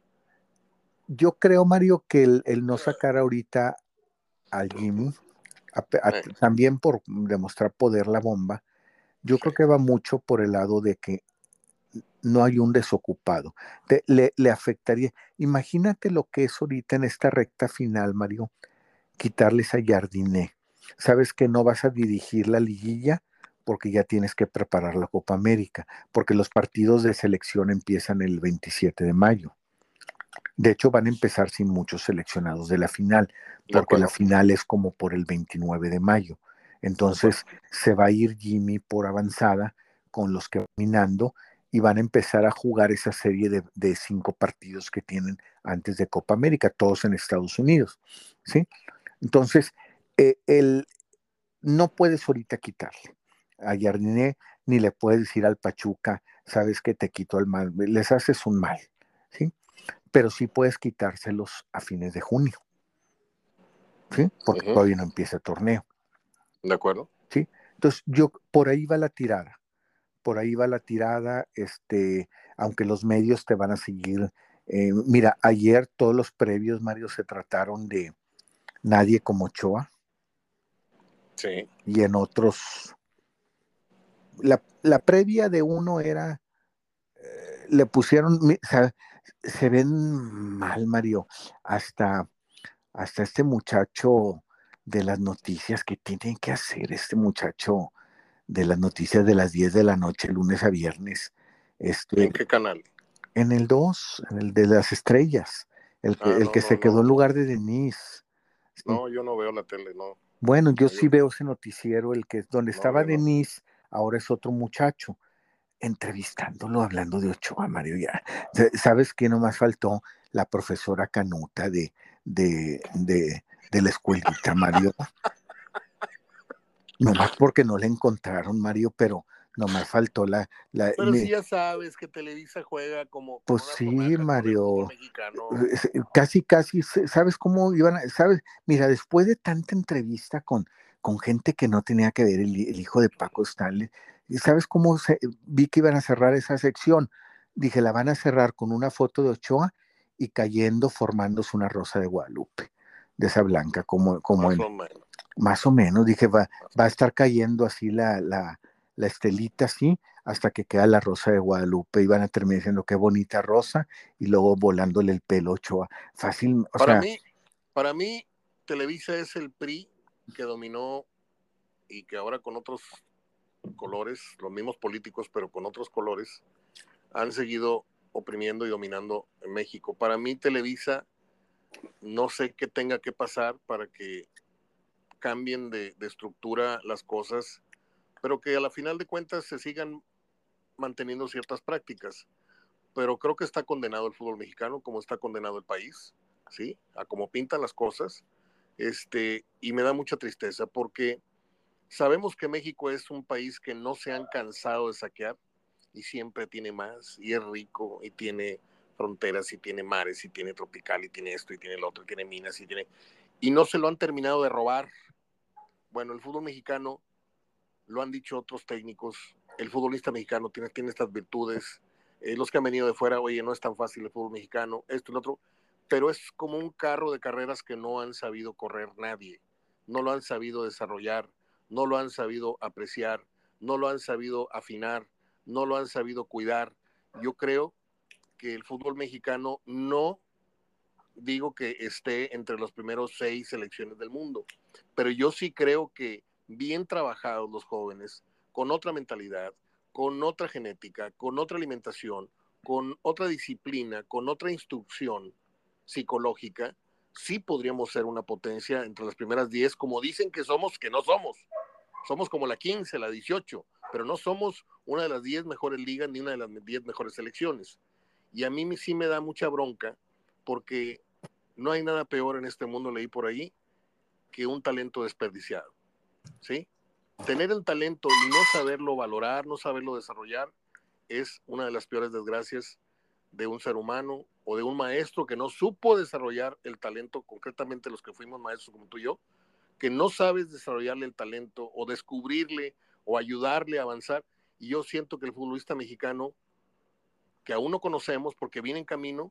yo creo, Mario, que el, el no sacar ahorita al Jimmy, a, a, también por demostrar poder la bomba, yo creo que va mucho por el lado de que no hay un desocupado. Te, le, le afectaría. Imagínate lo que es ahorita en esta recta final, Mario, quitarles a Jardiné. Sabes que no vas a dirigir la liguilla porque ya tienes que preparar la Copa América, porque los partidos de selección empiezan el veintisiete de mayo. De hecho, van a empezar sin muchos seleccionados de la final, porque la final es como por el veintinueve de mayo. Entonces, se va a ir Jimmy por avanzada con los que van minando y van a empezar a jugar esa serie de, de cinco partidos que tienen antes de Copa América, todos en Estados Unidos, ¿sí? Entonces, eh, el, no puedes ahorita quitarle a Jardiné, ni le puedes decir al Pachuca, sabes que te quito el mal, les haces un mal, ¿sí? Pero sí puedes quitárselos a fines de junio, ¿sí? Porque uh-huh. todavía no empieza el torneo. De acuerdo. ¿Sí? Entonces, yo, por ahí va la tirada, por ahí va la tirada, este, aunque los medios te van a seguir. Eh, mira, ayer todos los previos, Mario, se trataron de nadie como Ochoa. Sí. Y en otros, la, la previa de uno era, eh, le pusieron, o sea, se ven mal, Mario, hasta, hasta este muchacho de las noticias que tienen que hacer, este muchacho de las noticias de las diez de la noche, lunes a viernes. Este, ¿En qué canal? En el dos, en el de las estrellas, el que, ah, el no, que no, se quedó no. en lugar de Denise. ¿Sí? No, yo no veo la tele, no. Bueno, yo no, sí yo... veo ese noticiero, el que donde estaba Denise, ahora es otro muchacho, entrevistándolo, hablando de Ochoa, Mario, ya. ¿Sabes qué nomás faltó? La profesora Canuta de, de, de, de la escuelita, Mario. Nomás porque no la encontraron, Mario, pero nomás faltó la... la pero me... sí ya sabes que Televisa juega como... Pues como sí, Mario. Casi, casi, ¿sabes cómo iban a...? ¿Sabes? Mira, después de tanta entrevista con, con gente que no tenía que ver, el, el hijo de Paco Stanley, ¿sabes cómo se, vi que iban a cerrar esa sección? Dije, la van a cerrar con una foto de Ochoa y cayendo, formándose una rosa de Guadalupe, de esa blanca, como, como Más en... o menos. Más o menos, dije, va, va a estar cayendo así la, la, la estelita así, hasta que queda la rosa de Guadalupe, y van a terminar diciendo qué bonita rosa, y luego volándole el pelo Ochoa. Fácil, o para sea... mí, para mí, Televisa es el P R I que dominó y que ahora con otros colores, los mismos políticos, pero con otros colores, han seguido oprimiendo y dominando en México. Para mí, Televisa, no sé qué tenga que pasar para que cambien de, de estructura las cosas, pero que a la final de cuentas se sigan manteniendo ciertas prácticas. Pero creo que está condenado el fútbol mexicano, como está condenado el país, ¿sí? A cómo pintan las cosas. Este, y me da mucha tristeza porque sabemos que México es un país que no se han cansado de saquear y siempre tiene más, y es rico, y tiene fronteras, y tiene mares, y tiene tropical, y tiene esto, y tiene lo otro, y tiene minas, y tiene... Y no se lo han terminado de robar. Bueno, el fútbol mexicano, lo han dicho otros técnicos, el futbolista mexicano tiene, tiene estas virtudes, eh, los que han venido de fuera, oye, no es tan fácil el fútbol mexicano, esto y lo otro, pero es como un carro de carreras que no han sabido correr nadie, no lo han sabido desarrollar, no lo han sabido apreciar, no lo han sabido afinar, no lo han sabido cuidar. Yo creo que el fútbol mexicano no digo que esté entre los primeros seis selecciones del mundo, pero yo sí creo que bien trabajados los jóvenes, con otra mentalidad, con otra genética, con otra alimentación, con otra disciplina, con otra instrucción psicológica, sí podríamos ser una potencia entre las primeras diez, como dicen que somos, que no somos. Somos como la quince, la dieciocho, pero no somos una de las diez mejores ligas ni una de las diez mejores selecciones. Y a mí sí me da mucha bronca, porque no hay nada peor en este mundo, leí por ahí, que un talento desperdiciado, ¿sí? Tener el talento y no saberlo valorar, no saberlo desarrollar, es una de las peores desgracias de un ser humano o de un maestro que no supo desarrollar el talento, concretamente los que fuimos maestros como tú y yo, que no sabes desarrollarle el talento o descubrirle o ayudarle a avanzar. Y yo siento que el futbolista mexicano, que aún no conocemos porque viene en camino,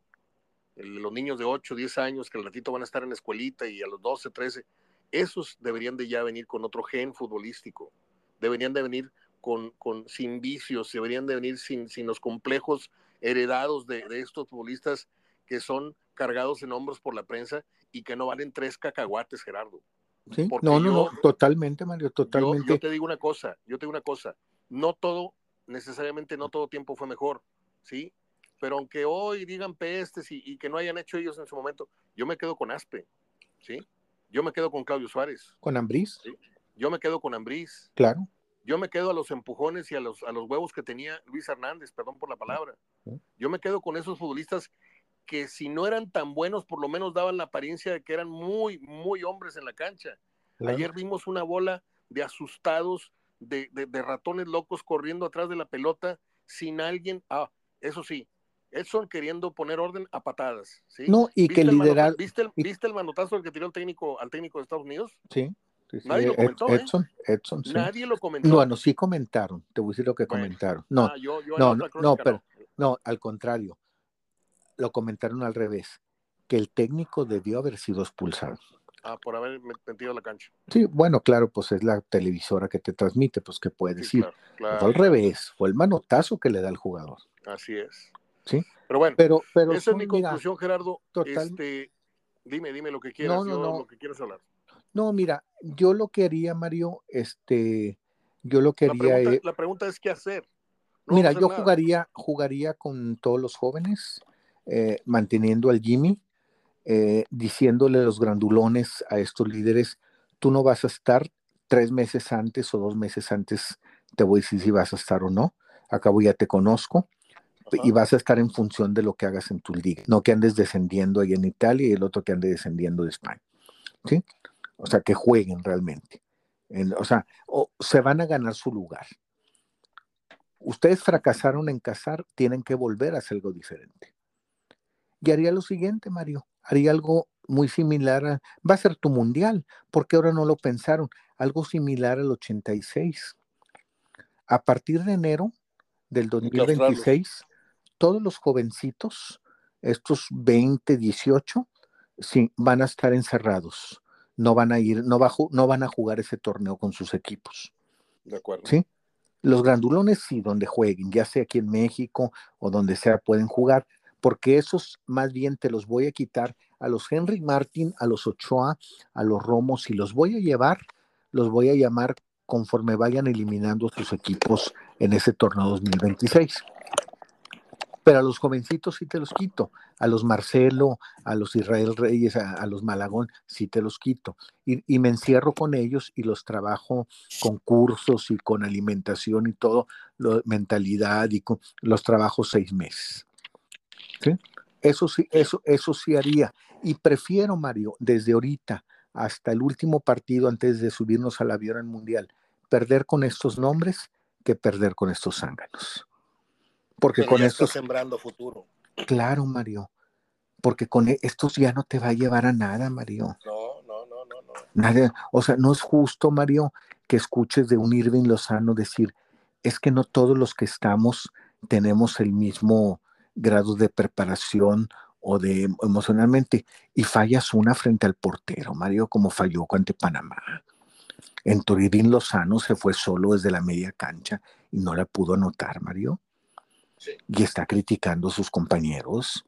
los niños de ocho, diez años que al ratito van a estar en la escuelita y a los doce, trece, esos deberían de ya venir con otro gen futbolístico, deberían de venir con, con, sin vicios, deberían de venir sin, sin los complejos heredados de, de estos futbolistas que son cargados en hombros por la prensa y que no valen tres cacahuates, Gerardo. Sí, no, no, yo, no, totalmente, Mario, totalmente. Yo, yo te digo una cosa, yo te digo una cosa, no todo, necesariamente no todo tiempo fue mejor, ¿sí? Pero aunque hoy digan pestes y, y que no hayan hecho ellos en su momento, yo me quedo con Aspe, ¿sí? Yo me quedo con Claudio Suárez. ¿Con Ambriz? ¿Sí? Yo me quedo con Ambriz. Claro. Yo me quedo a los empujones y a los, a los huevos que tenía Luis Hernández, perdón por la palabra. Yo me quedo con esos futbolistas que si no eran tan buenos, por lo menos daban la apariencia de que eran muy, muy hombres en la cancha. Claro. Ayer vimos una bola de asustados, de, de, de ratones locos corriendo atrás de la pelota sin alguien. Ah, eso sí, Edson queriendo poner orden a patadas, ¿sí? No, y que liderar... ¿Viste el, ¿Viste el manotazo que tiró el técnico al técnico de Estados Unidos? Sí. Sí, sí. Nadie lo comentó, Edson, ¿eh? Edson, sí. Nadie lo comentó. No, bueno, sí comentaron, te voy a decir lo que bueno, comentaron. No, ah, yo, yo no, no, no, pero, no, al contrario, lo comentaron al revés, que el técnico debió haber sido expulsado. Ah, por haber metido la cancha. Sí, bueno, claro, pues es la televisora que te transmite, pues qué puede decir. Sí, claro, claro, pues al claro. revés, fue el manotazo que le da al jugador. Así es. Sí. Pero bueno, pero, pero esa son, es mi conclusión, mira, Gerardo. Total... Este, dime, dime lo que quieras, no, no, yo no. lo que quieras hablar. No, mira, yo lo que haría, Mario, este, yo lo que la haría pregunta, es... La pregunta es qué hacer. No mira, yo nada. jugaría, jugaría con todos los jóvenes, eh, manteniendo al Jimmy, eh, diciéndole a los grandulones, a estos líderes, tú no vas a estar tres meses antes o dos meses antes, te voy a decir si vas a estar o no, acabo ya te conozco, Ajá. y vas a estar en función de lo que hagas en tu liga, no que andes descendiendo ahí en Italia y el otro que ande descendiendo de España, ¿sí? O sea, que jueguen realmente, en, o sea, o se van a ganar su lugar. Ustedes fracasaron en cazar, tienen que volver a hacer algo diferente. Y haría lo siguiente, Mario, haría algo muy similar a, va a ser tu mundial, porque ahora no lo pensaron, algo similar al ochenta y seis. A partir de enero del dos mil veintiséis, todos los jovencitos, estos veinte, dieciocho, sí, van a estar encerrados, no van a ir, no, va, no van a jugar ese torneo con sus equipos. De acuerdo. ¿Sí? Los grandulones sí, donde jueguen, ya sea aquí en México o donde sea, pueden jugar, porque esos más bien te los voy a quitar a los Henry Martin, a los Ochoa, a los Romos, y los voy a llevar, los voy a llamar conforme vayan eliminando sus equipos en ese torneo dos mil veintiséis. Pero a los jovencitos sí te los quito, a los Marcelo, a los Israel Reyes, a, a los Malagón, sí te los quito. Y, y me encierro con ellos y los trabajo con cursos y con alimentación y todo, lo, mentalidad, y con, los trabajo seis meses. ¿Sí? Eso sí, eso, eso sí haría. Y prefiero, Mario, desde ahorita hasta el último partido antes de subirnos al avión al Mundial, perder con estos nombres que perder con estos zánganos. Porque Pero con ya estos... está sembrando futuro. Claro, Mario. Porque con estos ya no te va a llevar a nada, Mario. No, no, no, no, no. Nada. O sea, no es justo, Mario, que escuches de un Irving Lozano decir, es que no todos los que estamos tenemos el mismo grado de preparación o de emocionalmente, y fallas una frente al portero, Mario, como falló ante Panamá. En Irving Lozano se fue solo desde la media cancha y no la pudo anotar, Mario. Sí. Y está criticando a sus compañeros.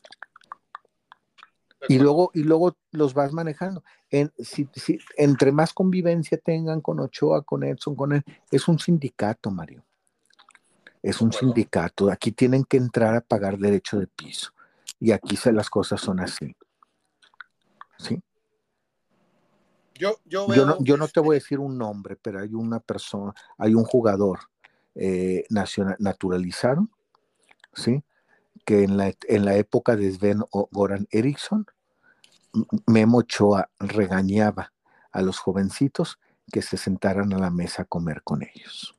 Y luego, y luego los vas manejando. En, si, si, entre más convivencia tengan con Ochoa, con Edson, con él, es un sindicato, Mario. Es un Bueno. sindicato. Aquí tienen que entrar a pagar derecho de piso. Y aquí se, las cosas son así. ¿Sí? Yo, yo, veo, yo, no, yo no este... te voy a decir un nombre, pero hay una persona, hay un jugador eh, nacional, naturalizado, ¿sí? Que en la, en la época de Sven Goran Eriksson, Memo Ochoa regañaba a los jovencitos que se sentaran a la mesa a comer con ellos.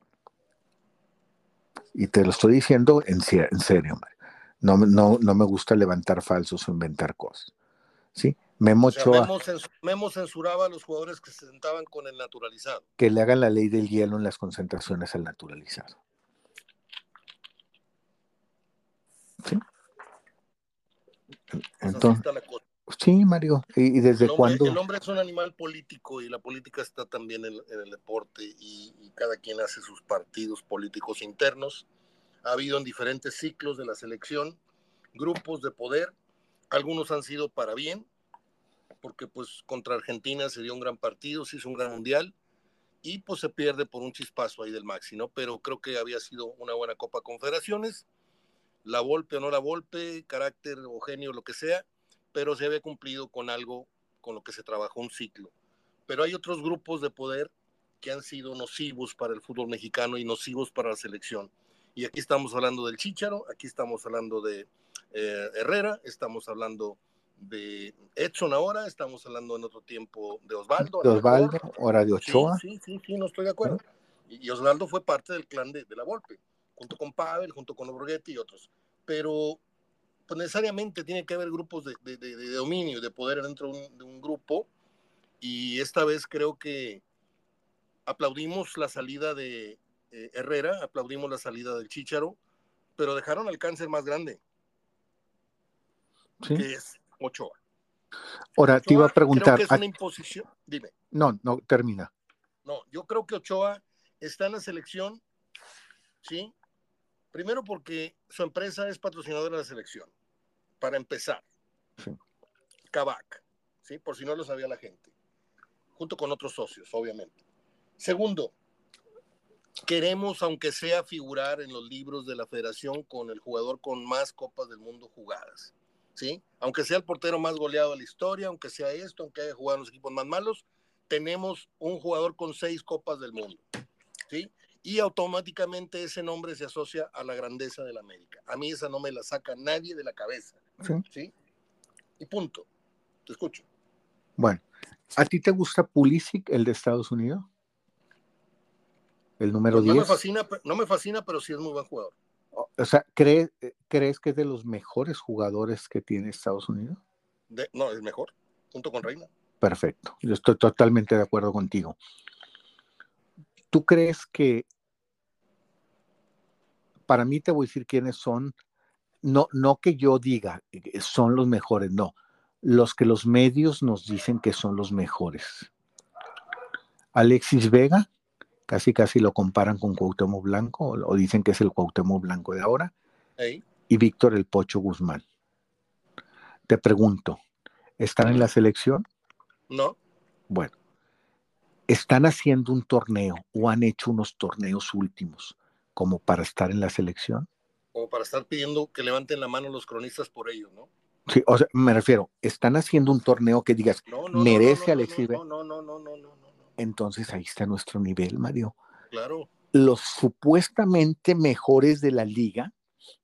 Y te lo estoy diciendo en, en serio, Mario. No, no, no me gusta levantar falsos o inventar cosas. ¿Sí? Memo o sea, Ochoa. Memo, cens Memo censuraba a los jugadores que se sentaban con el naturalizado. Que le hagan la ley del hielo en las concentraciones al naturalizado. ¿Sí? Pues entonces, así está la cosa. Sí, Mario. ¿Y, y desde el hombre, cuándo? El hombre es un animal político y la política está también en, en el deporte y, y cada quien hace sus partidos políticos internos. Ha habido en diferentes ciclos de la selección grupos de poder. Algunos han sido para bien, porque pues contra Argentina se dio un gran partido, se hizo un gran mundial y pues se pierde por un chispazo ahí del Maxi, ¿no? Pero creo que había sido una buena Copa Confederaciones, la Volpe o no la Volpe, carácter o genio, lo que sea, pero se había cumplido con algo con lo que se trabajó un ciclo. Pero hay otros grupos de poder que han sido nocivos para el fútbol mexicano y nocivos para la selección. Y aquí estamos hablando del Chícharo, aquí estamos hablando de eh, Herrera, estamos hablando de Edson ahora, estamos hablando en otro tiempo de Osvaldo. De Osvaldo, ahora de Ochoa. Sí, sí, sí, sí, no estoy de acuerdo. ¿Sí? Y Osvaldo fue parte del clan de, de la Volpe, junto con Pavel, junto con Borghetti y otros. Pero pues necesariamente tiene que haber grupos de, de, de, de dominio, de poder dentro de un, de un grupo, y esta vez creo que aplaudimos la salida de eh, Herrera, aplaudimos la salida del Chícharo, pero dejaron al cáncer más grande, ¿Sí? que es Ochoa. Ahora, Ochoa te iba a preguntar. Creo que es una imposición. Dime. No, no, termina. No, yo creo que Ochoa está en la selección, ¿sí? Primero porque su empresa es patrocinadora de la selección, para empezar. Sí. Kavak, ¿sí? Por si no lo sabía la gente. Junto con otros socios, obviamente. Segundo, queremos, aunque sea, figurar en los libros de la federación con el jugador con más copas del mundo jugadas, ¿sí? Aunque sea el portero más goleado de la historia, aunque sea esto, aunque haya jugado en los equipos más malos, tenemos un jugador con seis copas del mundo, ¿sí? Y automáticamente ese nombre se asocia a la grandeza de la América. A mí esa no me la saca nadie de la cabeza, ¿Sí? ¿sí? Y punto. Te escucho. Bueno, ¿a ti te gusta Pulisic, el de Estados Unidos? El número pues no diez. Me fascina, no me fascina, pero sí es muy buen jugador. O sea, ¿crees, ¿crees que es de los mejores jugadores que tiene Estados Unidos? De, no, es mejor, junto con Reina. Perfecto, yo estoy totalmente de acuerdo contigo. ¿Tú crees que, para mí te voy a decir quiénes son, no, no que yo diga son los mejores, no, los que los medios nos dicen que son los mejores? Alexis Vega, casi casi lo comparan con Cuauhtémoc Blanco, o, o dicen que es el Cuauhtémoc Blanco de ahora, hey. y Víctor el Pocho Guzmán. Te pregunto, ¿están en la selección? No. Bueno, ¿están haciendo un torneo o han hecho unos torneos últimos como para estar en la selección? Como para estar pidiendo que levanten la mano los cronistas por ello, ¿no? Sí, o sea, me refiero, ¿están haciendo un torneo que digas, no, no, merece no, no, Alexis Vega? No, no, no, no, no, no, no. Entonces ahí está nuestro nivel, Mario. Claro. Los supuestamente mejores de la liga,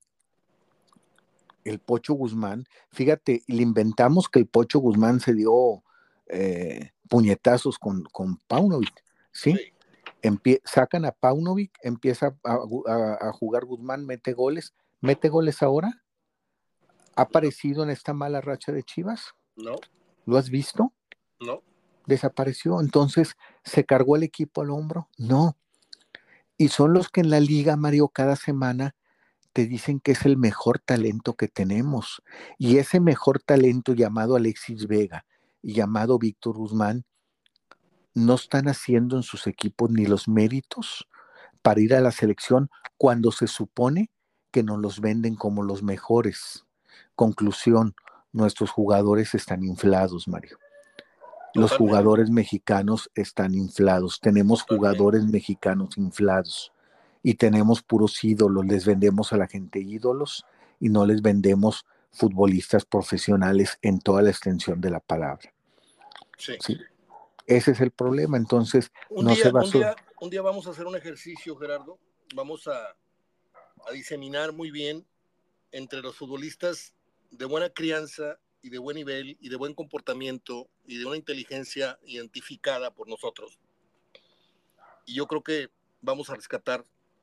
el Pocho Guzmán, fíjate, le inventamos que el Pocho Guzmán se dio eh, puñetazos con, con Paunovic, ¿sí? sí. Empie sacan a Paunovic, empieza a, a, a jugar Guzmán, mete goles, mete goles ahora. ¿Ha aparecido en esta mala racha de Chivas? No. ¿Lo has visto? No. ¿Desapareció? Entonces, ¿se cargó el equipo al hombro? No. Y son los que en la liga, Mario, cada semana te dicen que es el mejor talento que tenemos. Y ese mejor talento llamado Alexis Vega y llamado Víctor Guzmán no están haciendo en sus equipos ni los méritos para ir a la selección cuando se supone que nos los venden como los mejores. Conclusión, nuestros jugadores están inflados, Mario. Los Totalmente. jugadores mexicanos están inflados. Tenemos Totalmente. jugadores mexicanos inflados y tenemos puros ídolos. Les vendemos a la gente ídolos y no les vendemos futbolistas profesionales en toda la extensión de la palabra. Sí. ¿Sí? Ese es el problema. Entonces, un no día, se va un día, un día vamos a hacer un ejercicio, Gerardo. Vamos a, a diseminar muy bien entre los futbolistas de buena crianza y de buen nivel y de buen comportamiento y de una inteligencia identificada por nosotros. Y yo creo que vamos a rescatar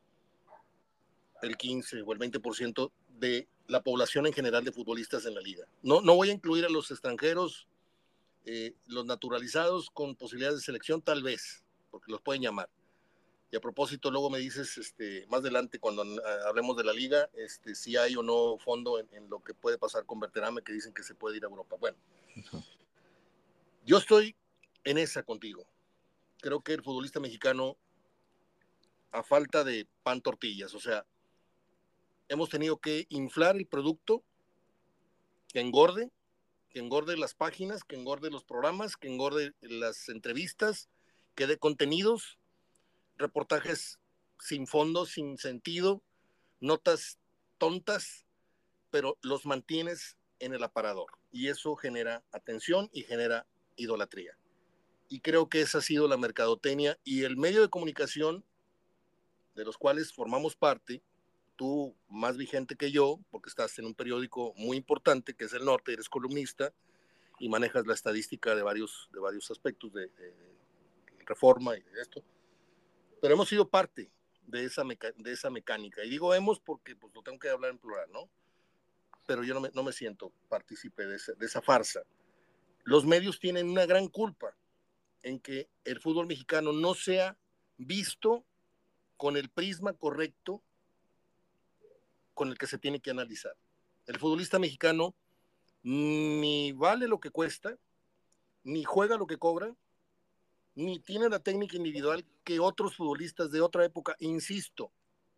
el quince o el veinte por ciento de la población en general de futbolistas en la liga. No, no voy a incluir a los extranjeros, eh, los naturalizados con posibilidades de selección tal vez, porque los pueden llamar. Y a propósito, luego me dices este, más adelante cuando hablemos de la liga, este, si hay o no fondo en, en lo que puede pasar con Berterame, que dicen que se puede ir a Europa. Bueno, yo estoy en esa contigo. Creo que el futbolista mexicano, a falta de pan tortillas, o sea, hemos tenido que inflar el producto, que engorde, que engorde las páginas, que engorde los programas, que engorde las entrevistas, que dé contenidos, reportajes sin fondo, sin sentido, notas tontas, pero los mantienes en el aparador. Y eso genera atención y genera idolatría. Y creo que esa ha sido la mercadotecnia y el medio de comunicación de los cuales formamos parte, tú más vigente que yo, porque estás en un periódico muy importante que es El Norte, eres columnista y manejas la estadística de varios, de varios aspectos de, de, de Reforma y de esto, pero hemos sido parte de esa, meca de esa mecánica, y digo hemos porque pues lo tengo que hablar en plural, ¿no? Pero yo no me, no me siento partícipe de, de esa farsa. Los medios tienen una gran culpa en que el fútbol mexicano no sea visto con el prisma correcto con el que se tiene que analizar. El futbolista mexicano ni vale lo que cuesta, ni juega lo que cobra, ni tiene la técnica individual que otros futbolistas de otra época, insisto,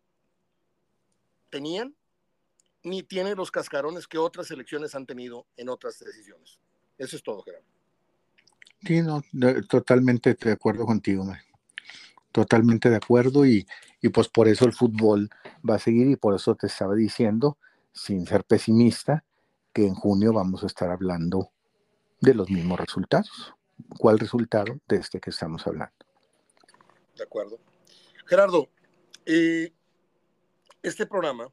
tenían, ni tiene los cascarones que otras selecciones han tenido en otras decisiones. Eso es todo, Gerardo. Sí, no, de, totalmente de acuerdo contigo, man. Totalmente de acuerdo y, y pues por eso el fútbol va a seguir y por eso te estaba diciendo, sin ser pesimista, que en junio vamos a estar hablando de los mismos resultados. ¿Cuál resultado? De este que estamos hablando. De acuerdo. Gerardo, eh, este programa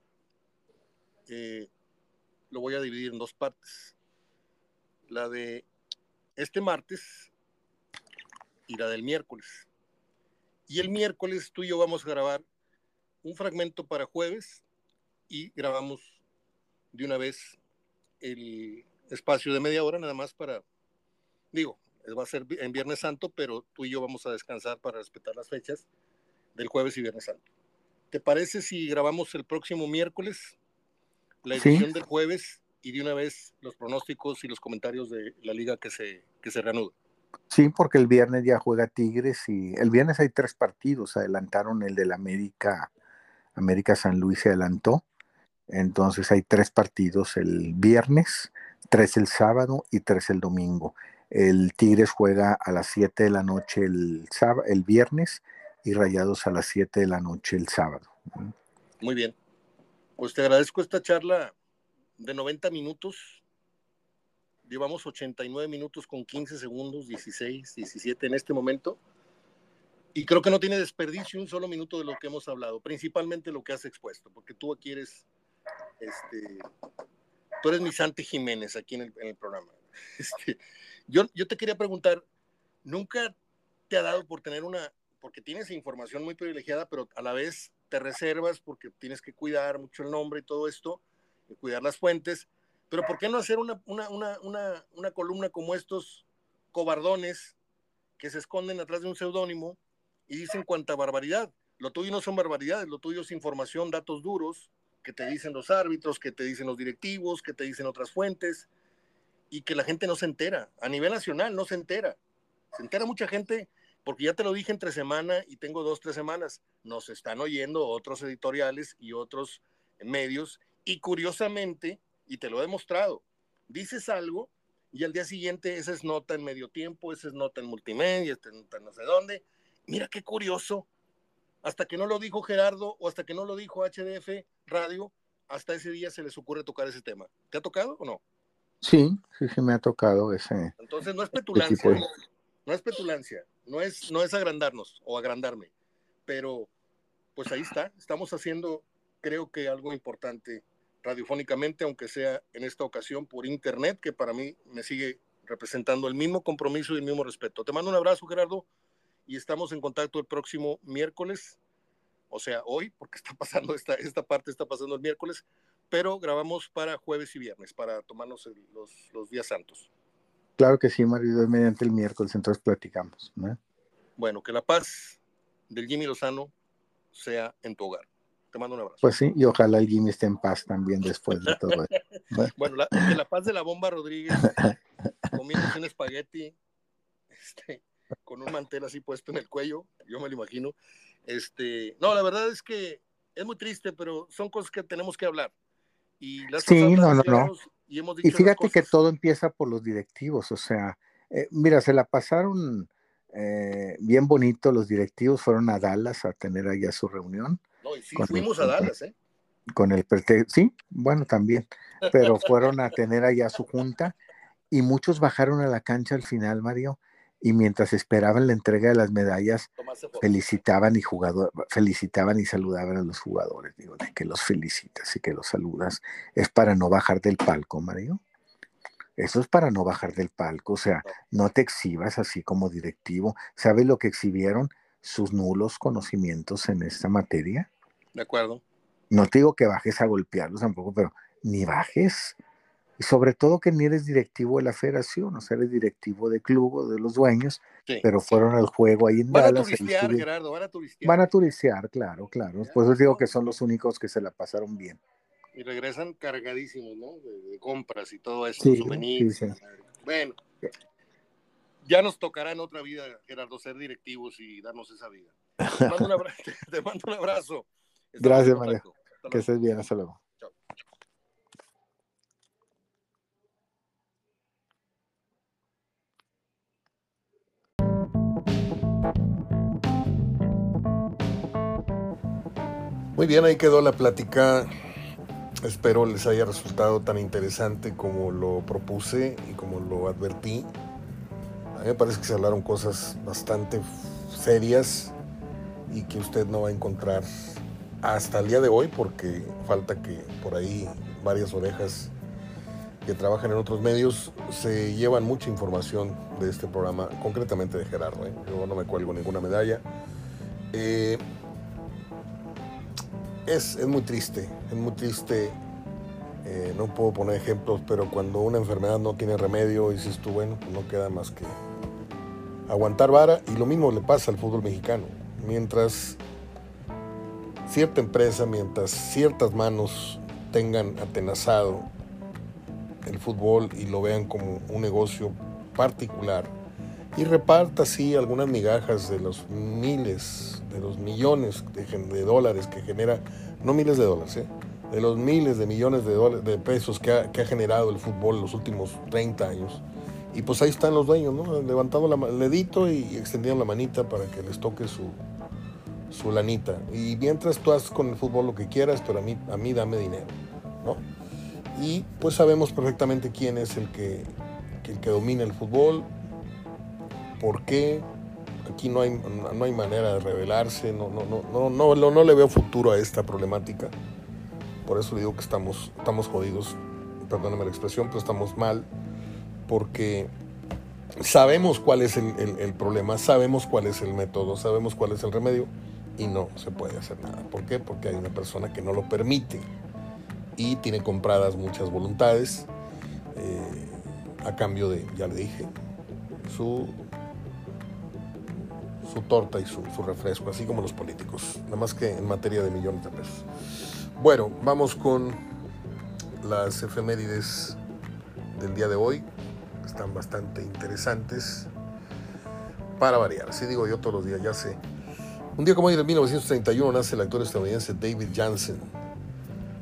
eh, lo voy a dividir en dos partes. La de este martes y la del miércoles. Y el miércoles tú y yo vamos a grabar un fragmento para jueves y grabamos de una vez el espacio de media hora nada más para, digo, va a ser en Viernes Santo, pero tú y yo vamos a descansar para respetar las fechas del jueves y Viernes Santo. ¿Te parece si grabamos el próximo miércoles la edición sí. del jueves y de una vez los pronósticos y los comentarios de la liga que se, que se reanuda? Sí, porque el viernes ya juega Tigres y el viernes hay tres partidos, adelantaron el del América, América San Luis se adelantó, entonces hay tres partidos el viernes, tres el sábado y tres el domingo. El Tigres juega a las siete de la noche el, sábado, el viernes y Rayados a las siete de la noche el sábado. Muy bien, pues te agradezco esta charla de noventa minutos. Llevamos ochenta y nueve minutos con quince segundos, dieciséis, diecisiete en este momento. Y creo que no tiene desperdicio un solo minuto de lo que hemos hablado, principalmente lo que has expuesto, porque tú aquí eres, este, tú eres mi Santi Jiménez aquí en el, en el programa. Este, yo, yo te quería preguntar, ¿nunca te ha dado por tener una, porque tienes información muy privilegiada, pero a la vez te reservas porque tienes que cuidar mucho el nombre y todo esto, y cuidar las fuentes? Pero ¿por qué no hacer una, una, una, una, una columna como estos cobardones que se esconden atrás de un seudónimo y dicen cuanta barbaridad? Lo tuyo no son barbaridades, lo tuyo es información, datos duros, que te dicen los árbitros, que te dicen los directivos, que te dicen otras fuentes, y que la gente no se entera. A nivel nacional no se entera. Se entera mucha gente, porque ya te lo dije entre semana y tengo dos, tres semanas. Nos están oyendo otros editoriales y otros en medios, y curiosamente, y te lo he demostrado, dices algo y al día siguiente esa es nota en Medio Tiempo, esa es nota en Multimedia, esa es nota en no sé dónde. Mira qué curioso, hasta que no lo dijo Gerardo o hasta que no lo dijo H D F Radio, hasta ese día se les ocurre tocar ese tema. ¿Te ha tocado o no? Sí, sí, sí me ha tocado ese. Entonces no es petulancia, de... no es petulancia, no es, no es agrandarnos o agrandarme, pero pues ahí está, estamos haciendo, creo que algo importante radiofónicamente, aunque sea en esta ocasión por internet, que para mí me sigue representando el mismo compromiso y el mismo respeto. Te mando un abrazo, Gerardo, y estamos en contacto el próximo miércoles, o sea, hoy, porque está pasando esta, esta parte, está pasando el miércoles, pero grabamos para jueves y viernes, para tomarnos el, los, los días santos. Claro que sí, Mario, mediante el miércoles, entonces platicamos, ¿no? Bueno, que la paz del Jimmy Lozano sea en tu hogar. Te mando un abrazo. Pues sí, y ojalá el Jimmy esté en paz también después de todo esto, ¿no? Bueno, la, que la paz de la Bomba Rodríguez, comiéndose un espagueti, este, con un mantel así puesto en el cuello, yo me lo imagino. Este, no, la verdad es que es muy triste, pero son cosas que tenemos que hablar. Y las sí, no, no, no. Y, hemos dicho y fíjate las cosas. que todo empieza por los directivos, o sea, eh, mira, se la pasaron eh, bien bonito, los directivos fueron a Dallas a tener allá su reunión. No, y sí fuimos el, a Dallas, ¿eh? Con el pretexto, sí, bueno, también, pero fueron a tener allá su junta y muchos bajaron a la cancha al final, Mario, y mientras esperaban la entrega de las medallas, felicitaban y jugador, felicitaban y saludaban a los jugadores. Digo, de que los felicitas y que los saludas, es para no bajar del palco, Mario. Eso es para no bajar del palco, o sea, no te exhibas así como directivo. ¿Sabes lo que exhibieron? Sus nulos conocimientos en esta materia. De acuerdo. No te digo que bajes a golpearlos tampoco, pero ni bajes. Y sobre todo que ni eres directivo de la federación, o sea, eres directivo de club o de los dueños, sí. Pero fueron al juego ahí en van Dallas. A turistear, Gerardo, van a turistear. Van a turistear, claro, claro. Por eso digo que son los únicos que se la pasaron bien. Y regresan cargadísimos, ¿no? De, de compras y todo eso, sí, souvenirs. Sí, sí. Bueno, ya nos tocará en otra vida, Gerardo, ser directivos y darnos esa vida. Te mando un abrazo. Te mando un abrazo. Gracias, María. Que estés bien, hasta luego. Chao. Muy bien, ahí quedó la plática. Espero les haya resultado tan interesante como lo propuse y como lo advertí. A mí me parece que se hablaron cosas bastante serias y que usted no va a encontrar hasta el día de hoy, porque falta que por ahí varias orejas que trabajan en otros medios se llevan mucha información de este programa, concretamente de Gerardo, ¿eh? Yo no me cuelgo ninguna medalla. Eh, es, es muy triste, es muy triste. Eh, no puedo poner ejemplos, pero cuando una enfermedad no tiene remedio, dices tú, bueno, pues no queda más que aguantar vara, y lo mismo le pasa al fútbol mexicano. Mientras cierta empresa, mientras ciertas manos tengan atenazado el fútbol y lo vean como un negocio particular y reparta así algunas migajas de los miles, de los millones de, de dólares que genera, no miles de dólares, ¿eh? de los miles de millones de, dólares, de pesos que ha, que ha generado el fútbol en los últimos treinta años. Y pues ahí están los dueños, ¿no? Levantando la, el dedito y extendiendo la manita para que les toque su, su lanita. Y mientras tú haces con el fútbol lo que quieras, pero a mí, a mí dame dinero, ¿no? Y pues sabemos perfectamente quién es el que, el que domina el fútbol, por qué. Aquí no hay, no hay manera de revelarse, no, no, no, no, no, no, no le veo futuro a esta problemática. Por eso digo que estamos, estamos jodidos, perdóname la expresión, pero estamos mal, porque sabemos cuál es el, el, el problema, sabemos cuál es el método, sabemos cuál es el remedio, y no se puede hacer nada. ¿Por qué? Porque hay una persona que no lo permite y tiene compradas muchas voluntades eh, a cambio de, ya le dije, su, su torta y su, su refresco, así como los políticos, nada más que en materia de millones de pesos. Bueno, vamos con las efemérides del día de hoy. Están bastante interesantes para variar, así digo yo todos los días, ya sé. Un día como hoy de mil novecientos treinta y uno nace el actor estadounidense David Janssen.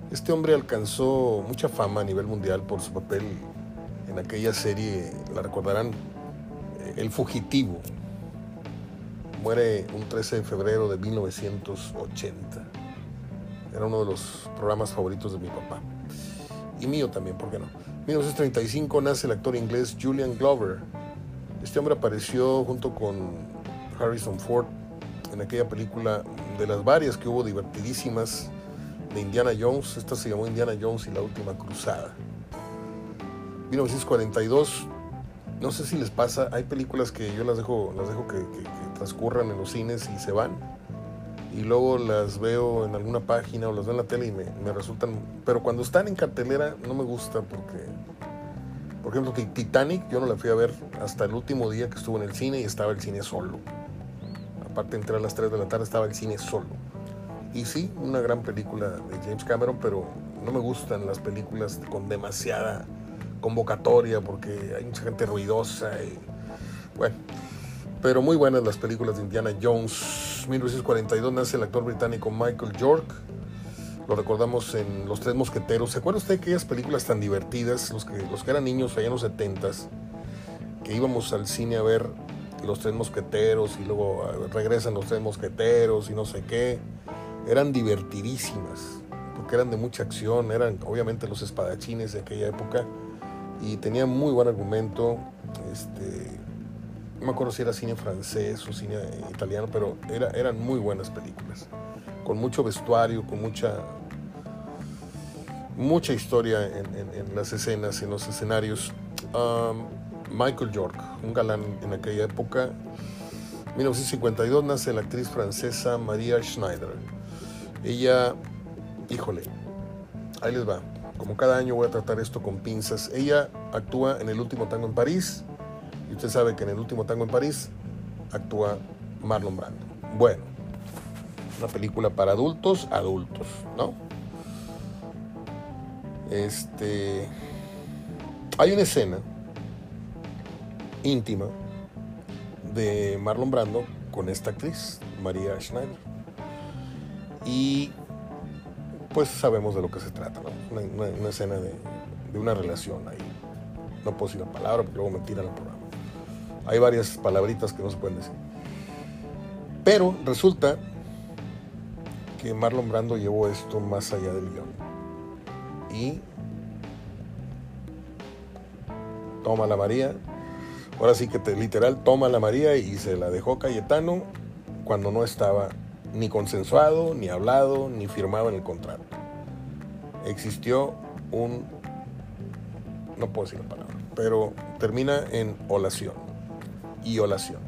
Este hombre alcanzó mucha fama a nivel mundial por su papel en aquella serie, la recordarán, El Fugitivo. Muere un trece de febrero de mil novecientos ochenta. Era uno de los programas favoritos de mi papá. Y mío también, ¿por qué no? En mil novecientos treinta y cinco nace el actor inglés Julian Glover. Este hombre apareció junto con Harrison Ford en aquella película de las varias que hubo divertidísimas de Indiana Jones. Esta se llamó Indiana Jones y la última cruzada. mil novecientos cuarenta y dos, no sé si les pasa, hay películas que yo las dejo, las dejo que, que, que transcurran en los cines y se van, y luego las veo en alguna página o las veo en la tele y me, me resultan, pero cuando están en cartelera no me gusta porque, por ejemplo, Titanic, yo no la fui a ver hasta el último día que estuvo en el cine y estaba el cine solo. Aparte entré a las tres de la tarde, estaba el cine solo. Y sí, una gran película de James Cameron, pero no me gustan las películas con demasiada convocatoria porque hay mucha gente ruidosa y bueno, pero muy buenas las películas de Indiana Jones. mil novecientos cuarenta y dos nace el actor británico Michael York. Lo recordamos en Los Tres Mosqueteros. ¿Se acuerda usted de aquellas películas tan divertidas? Los que, los que eran niños allá en los setentas, que íbamos al cine a ver Los Tres Mosqueteros y luego regresan Los Tres Mosqueteros y no sé qué. Eran divertidísimas porque eran de mucha acción, eran obviamente los espadachines de aquella época y tenían muy buen argumento. Este, no me acuerdo si era cine francés o cine italiano, pero era, eran muy buenas películas, con mucho vestuario, con mucha mucha historia en, en, en las escenas, en los escenarios. Um, Michael York, un galán en aquella época. mil novecientos cincuenta y dos nace la actriz francesa Maria Schneider. Ella, híjole, ahí les va. Como cada año voy a tratar esto con pinzas. Ella actúa en El Último Tango en París. Y usted sabe que en El Último Tango en París actúa Marlon Brando. Bueno, una película para adultos, adultos, ¿no? Este, hay una escena íntima de Marlon Brando con esta actriz, Maria Schneider. Y pues sabemos de lo que se trata, ¿no? Una, una, una escena de, de una relación ahí. No puedo decir la palabra porque luego me tiran el programa. Hay varias palabritas que no se pueden decir. Pero resulta que Marlon Brando llevó esto más allá del guión. Y toma la María. Ahora sí que te, literal toma la María y se la dejó Cayetano cuando no estaba ni consensuado, ni hablado, ni firmado en el contrato. Existió un, no puedo decir la palabra, pero termina en olación y olación.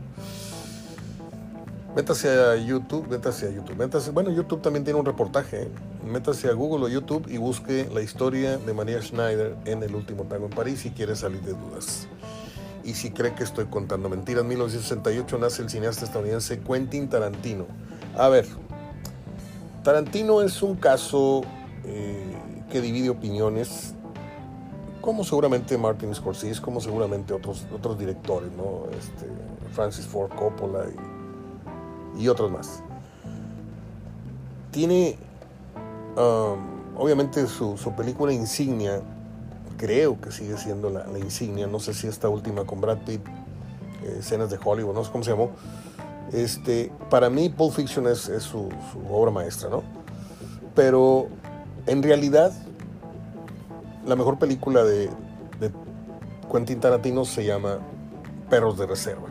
Métase a YouTube, métase a YouTube, métase, bueno, YouTube también tiene un reportaje, ¿eh? Métase a Google o YouTube y busque la historia de Maria Schneider en El Último Tango en París si quiere salir de dudas. Y si cree que estoy contando mentiras, en mil novecientos sesenta y ocho nace el cineasta estadounidense Quentin Tarantino. A ver, Tarantino es un caso eh, que divide opiniones, como seguramente Martin Scorsese, como seguramente otros, otros directores, ¿no? Este, Francis Ford Coppola y, y otros más. Tiene, um, obviamente, su, su película insignia, creo que sigue siendo la, la insignia, no sé si esta última con Brad Pitt, eh, Escenas de Hollywood, no sé cómo se llamó. Este, para mí Pulp Fiction es, es su, su obra maestra, ¿no? Pero en realidad la mejor película de, de Quentin Tarantino se llama Perros de Reserva.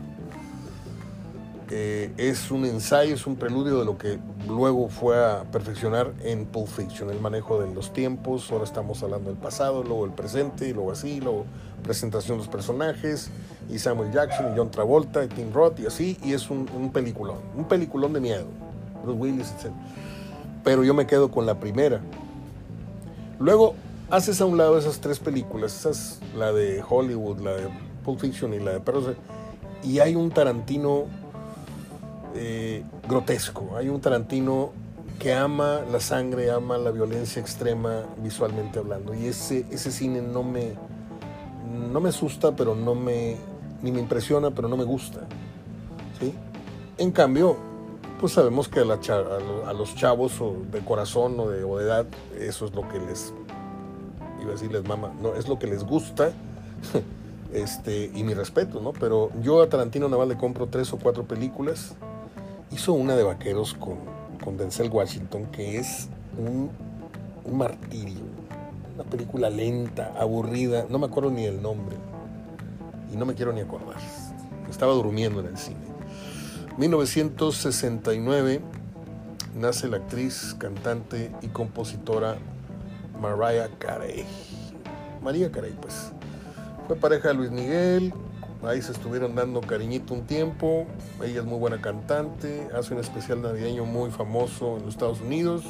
Eh, es un ensayo, es un preludio de lo que luego fue a perfeccionar en Pulp Fiction, el manejo de los tiempos. Ahora estamos hablando del pasado, luego el presente, y luego así, luego presentación de los personajes, y Samuel Jackson, y John Travolta, y Tim Roth, y así, y es un, un peliculón, un peliculón de miedo, Bruce Willis, etcétera. Pero yo me quedo con la primera. Luego haces a un lado esas tres películas, esas, la de Hollywood, la de Pulp Fiction y la de Perros, y hay un Tarantino eh, grotesco, hay un Tarantino que ama la sangre, ama la violencia extrema visualmente hablando, y ese, ese cine no me no me asusta, pero no me ni me impresiona, pero no me gusta, ¿sí? En cambio, pues sabemos que a, la, a los chavos o de corazón o de, o de edad, eso es lo que les, iba a decir les mama, no, es lo que les gusta, este, y mi respeto, ¿no? Pero yo a Tarantino nada más le compro tres o cuatro películas. Hizo una de vaqueros con, con Denzel Washington, que es un, un martirio, una película lenta, aburrida, no me acuerdo ni el nombre, y no me quiero ni acordar, estaba durmiendo en el cine. mil novecientos sesenta y nueve nace la actriz, cantante y compositora Mariah Carey. Mariah Carey, pues. Fue pareja de Luis Miguel, ahí se estuvieron dando cariñito un tiempo. Ella es muy buena cantante, hace un especial navideño muy famoso en los Estados Unidos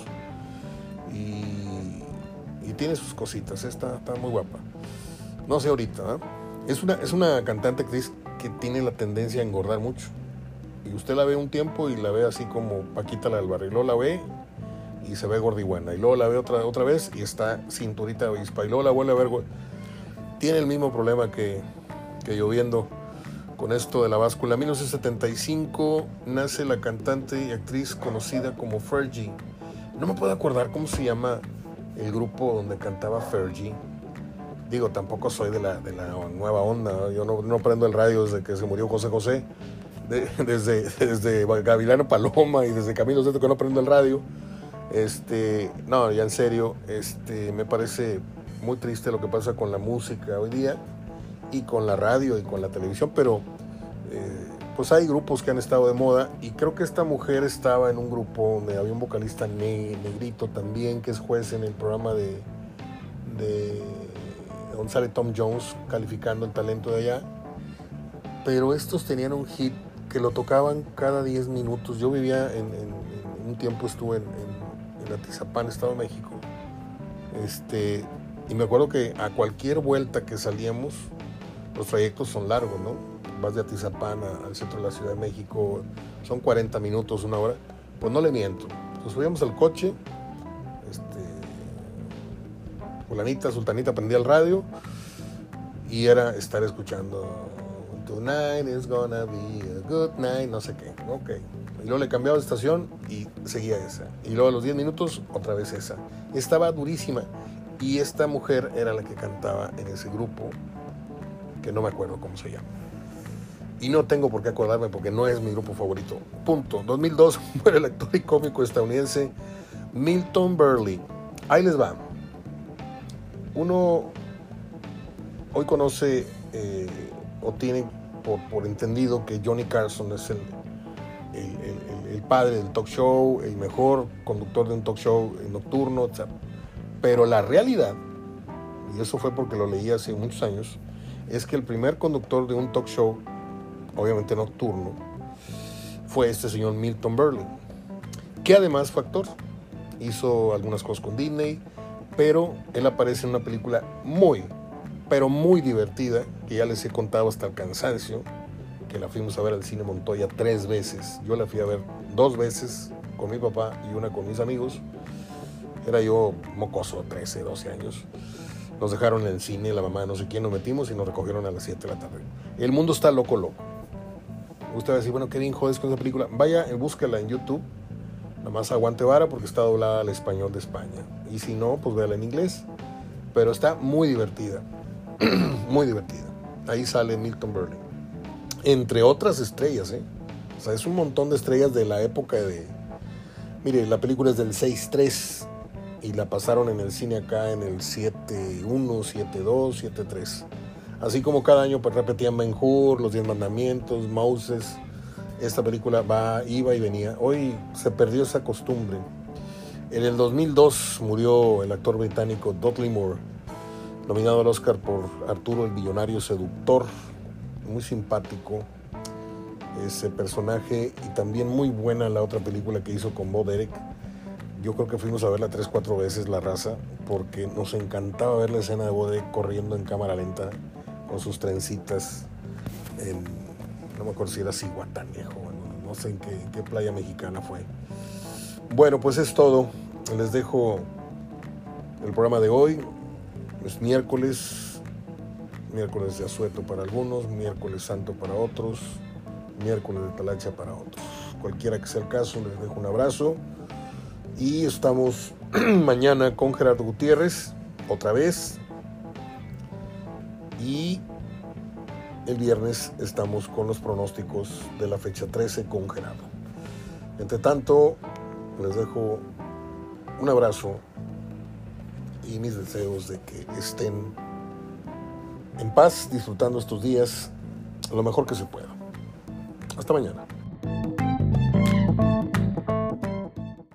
y, y tiene sus cositas, está, está muy guapa. No sé ahorita, ¿eh? Es una, es una cantante actriz que tiene la tendencia a engordar mucho. Y usted la ve un tiempo y la ve así como Paquita la del barrio. Y luego la ve y se ve gordibuena. Y luego la ve otra, otra vez y está cinturita de avispa. Y luego la vuelve a ver. Tiene el mismo problema que, que yo viendo con esto de la báscula. En mil novecientos setenta y cinco nace la cantante y actriz conocida como Fergie. No me puedo acordar cómo se llama el grupo donde cantaba Fergie. Digo, tampoco soy de la, de la nueva onda. Yo no, no prendo el radio desde que se murió José José. De, desde, desde Gavilano Paloma y desde Camilo Sesto que no prendo el radio. Este, no, ya en serio, este, me parece muy triste lo que pasa con la música hoy día y con la radio y con la televisión, pero eh, pues hay grupos que han estado de moda y creo que esta mujer estaba en un grupo donde había un vocalista ne- negrito también, que es juez en el programa de, de donde sale Tom Jones calificando el talento de allá, pero estos tenían un hit que lo tocaban cada diez minutos. Yo vivía en, en, en un tiempo, estuve en, en, en Atizapán, Estado de México, este, y me acuerdo que a cualquier vuelta que salíamos, los trayectos son largos, ¿no? Vas de Atizapán a, al centro de la Ciudad de México, son cuarenta minutos, una hora, pues no le miento. Nos subíamos al coche, este, fulanita, sultanita prendía el radio y era estar escuchando Tonight is gonna be a good night, no sé qué, ok. Y luego le cambiaba de estación y seguía esa. Y luego a los diez minutos, otra vez esa. Estaba durísima. Y esta mujer era la que cantaba en ese grupo, que no me acuerdo cómo se llama. Y no tengo por qué acordarme porque no es mi grupo favorito. Punto. dos mil dos muere el actor y cómico estadounidense Milton Berle. Ahí les va. Uno hoy conoce eh, o tiene por, por entendido que Johnny Carson es el, el, el, el padre del talk show, el mejor conductor de un talk show nocturno, etcétera. Pero la realidad, y eso fue porque lo leí hace muchos años, es que el primer conductor de un talk show, obviamente nocturno, fue este señor Milton Berle, que además fue actor. Hizo algunas cosas con Disney, pero él aparece en una película muy, pero muy divertida, que ya les he contado hasta el cansancio, que la fuimos a ver al cine Montoya tres veces. Yo la fui a ver dos veces con mi papá y una con mis amigos. Era yo mocoso, trece, doce años. Nos dejaron en el cine, la mamá de no sé quién, nos metimos y nos recogieron a las siete de la tarde. El mundo está loco, loco. Usted va a decir, bueno, qué bien jodes con esa película. Vaya, búsquela en YouTube. Nada más aguante vara porque está doblada al español de España. Y si no, pues véala en inglés. Pero está muy divertida. Muy divertida. Ahí sale Milton Berle. Entre otras estrellas, ¿eh? O sea, es un montón de estrellas de la época de... Mire, la película es del seis tres y la pasaron en el cine acá en el siete uno, siete dos, siete tres. Así como cada año pues, repetían Ben-Hur, Los Diez Mandamientos, Moses. Esta película va, iba y venía. Hoy se perdió esa costumbre. En el dos mil dos murió el actor británico Dudley Moore, nominado al Oscar por Arturo el Billonario Seductor. Muy simpático ese personaje y también muy buena la otra película que hizo con Bo Derek. Yo creo que fuimos a verla tres, cuatro veces, La Raza, porque nos encantaba ver la escena de Bo Derek corriendo en cámara lenta con sus trencitas en, no me acuerdo si era Cihuatanejo, no, no sé en qué, en qué playa mexicana fue. Bueno, pues es todo. Les dejo el programa de hoy. Es miércoles, miércoles de asueto para algunos, miércoles santo para otros, miércoles de talacha para otros. cualquiera que sea el caso, les dejo un abrazo. Y estamos mañana con Gerardo Gutiérrez, otra vez. Y el viernes estamos con los pronósticos de la fecha trece con Gerardo. Entre tanto, les dejo un abrazo y mis deseos de que estén en paz, disfrutando estos días lo mejor que se pueda. Hasta mañana.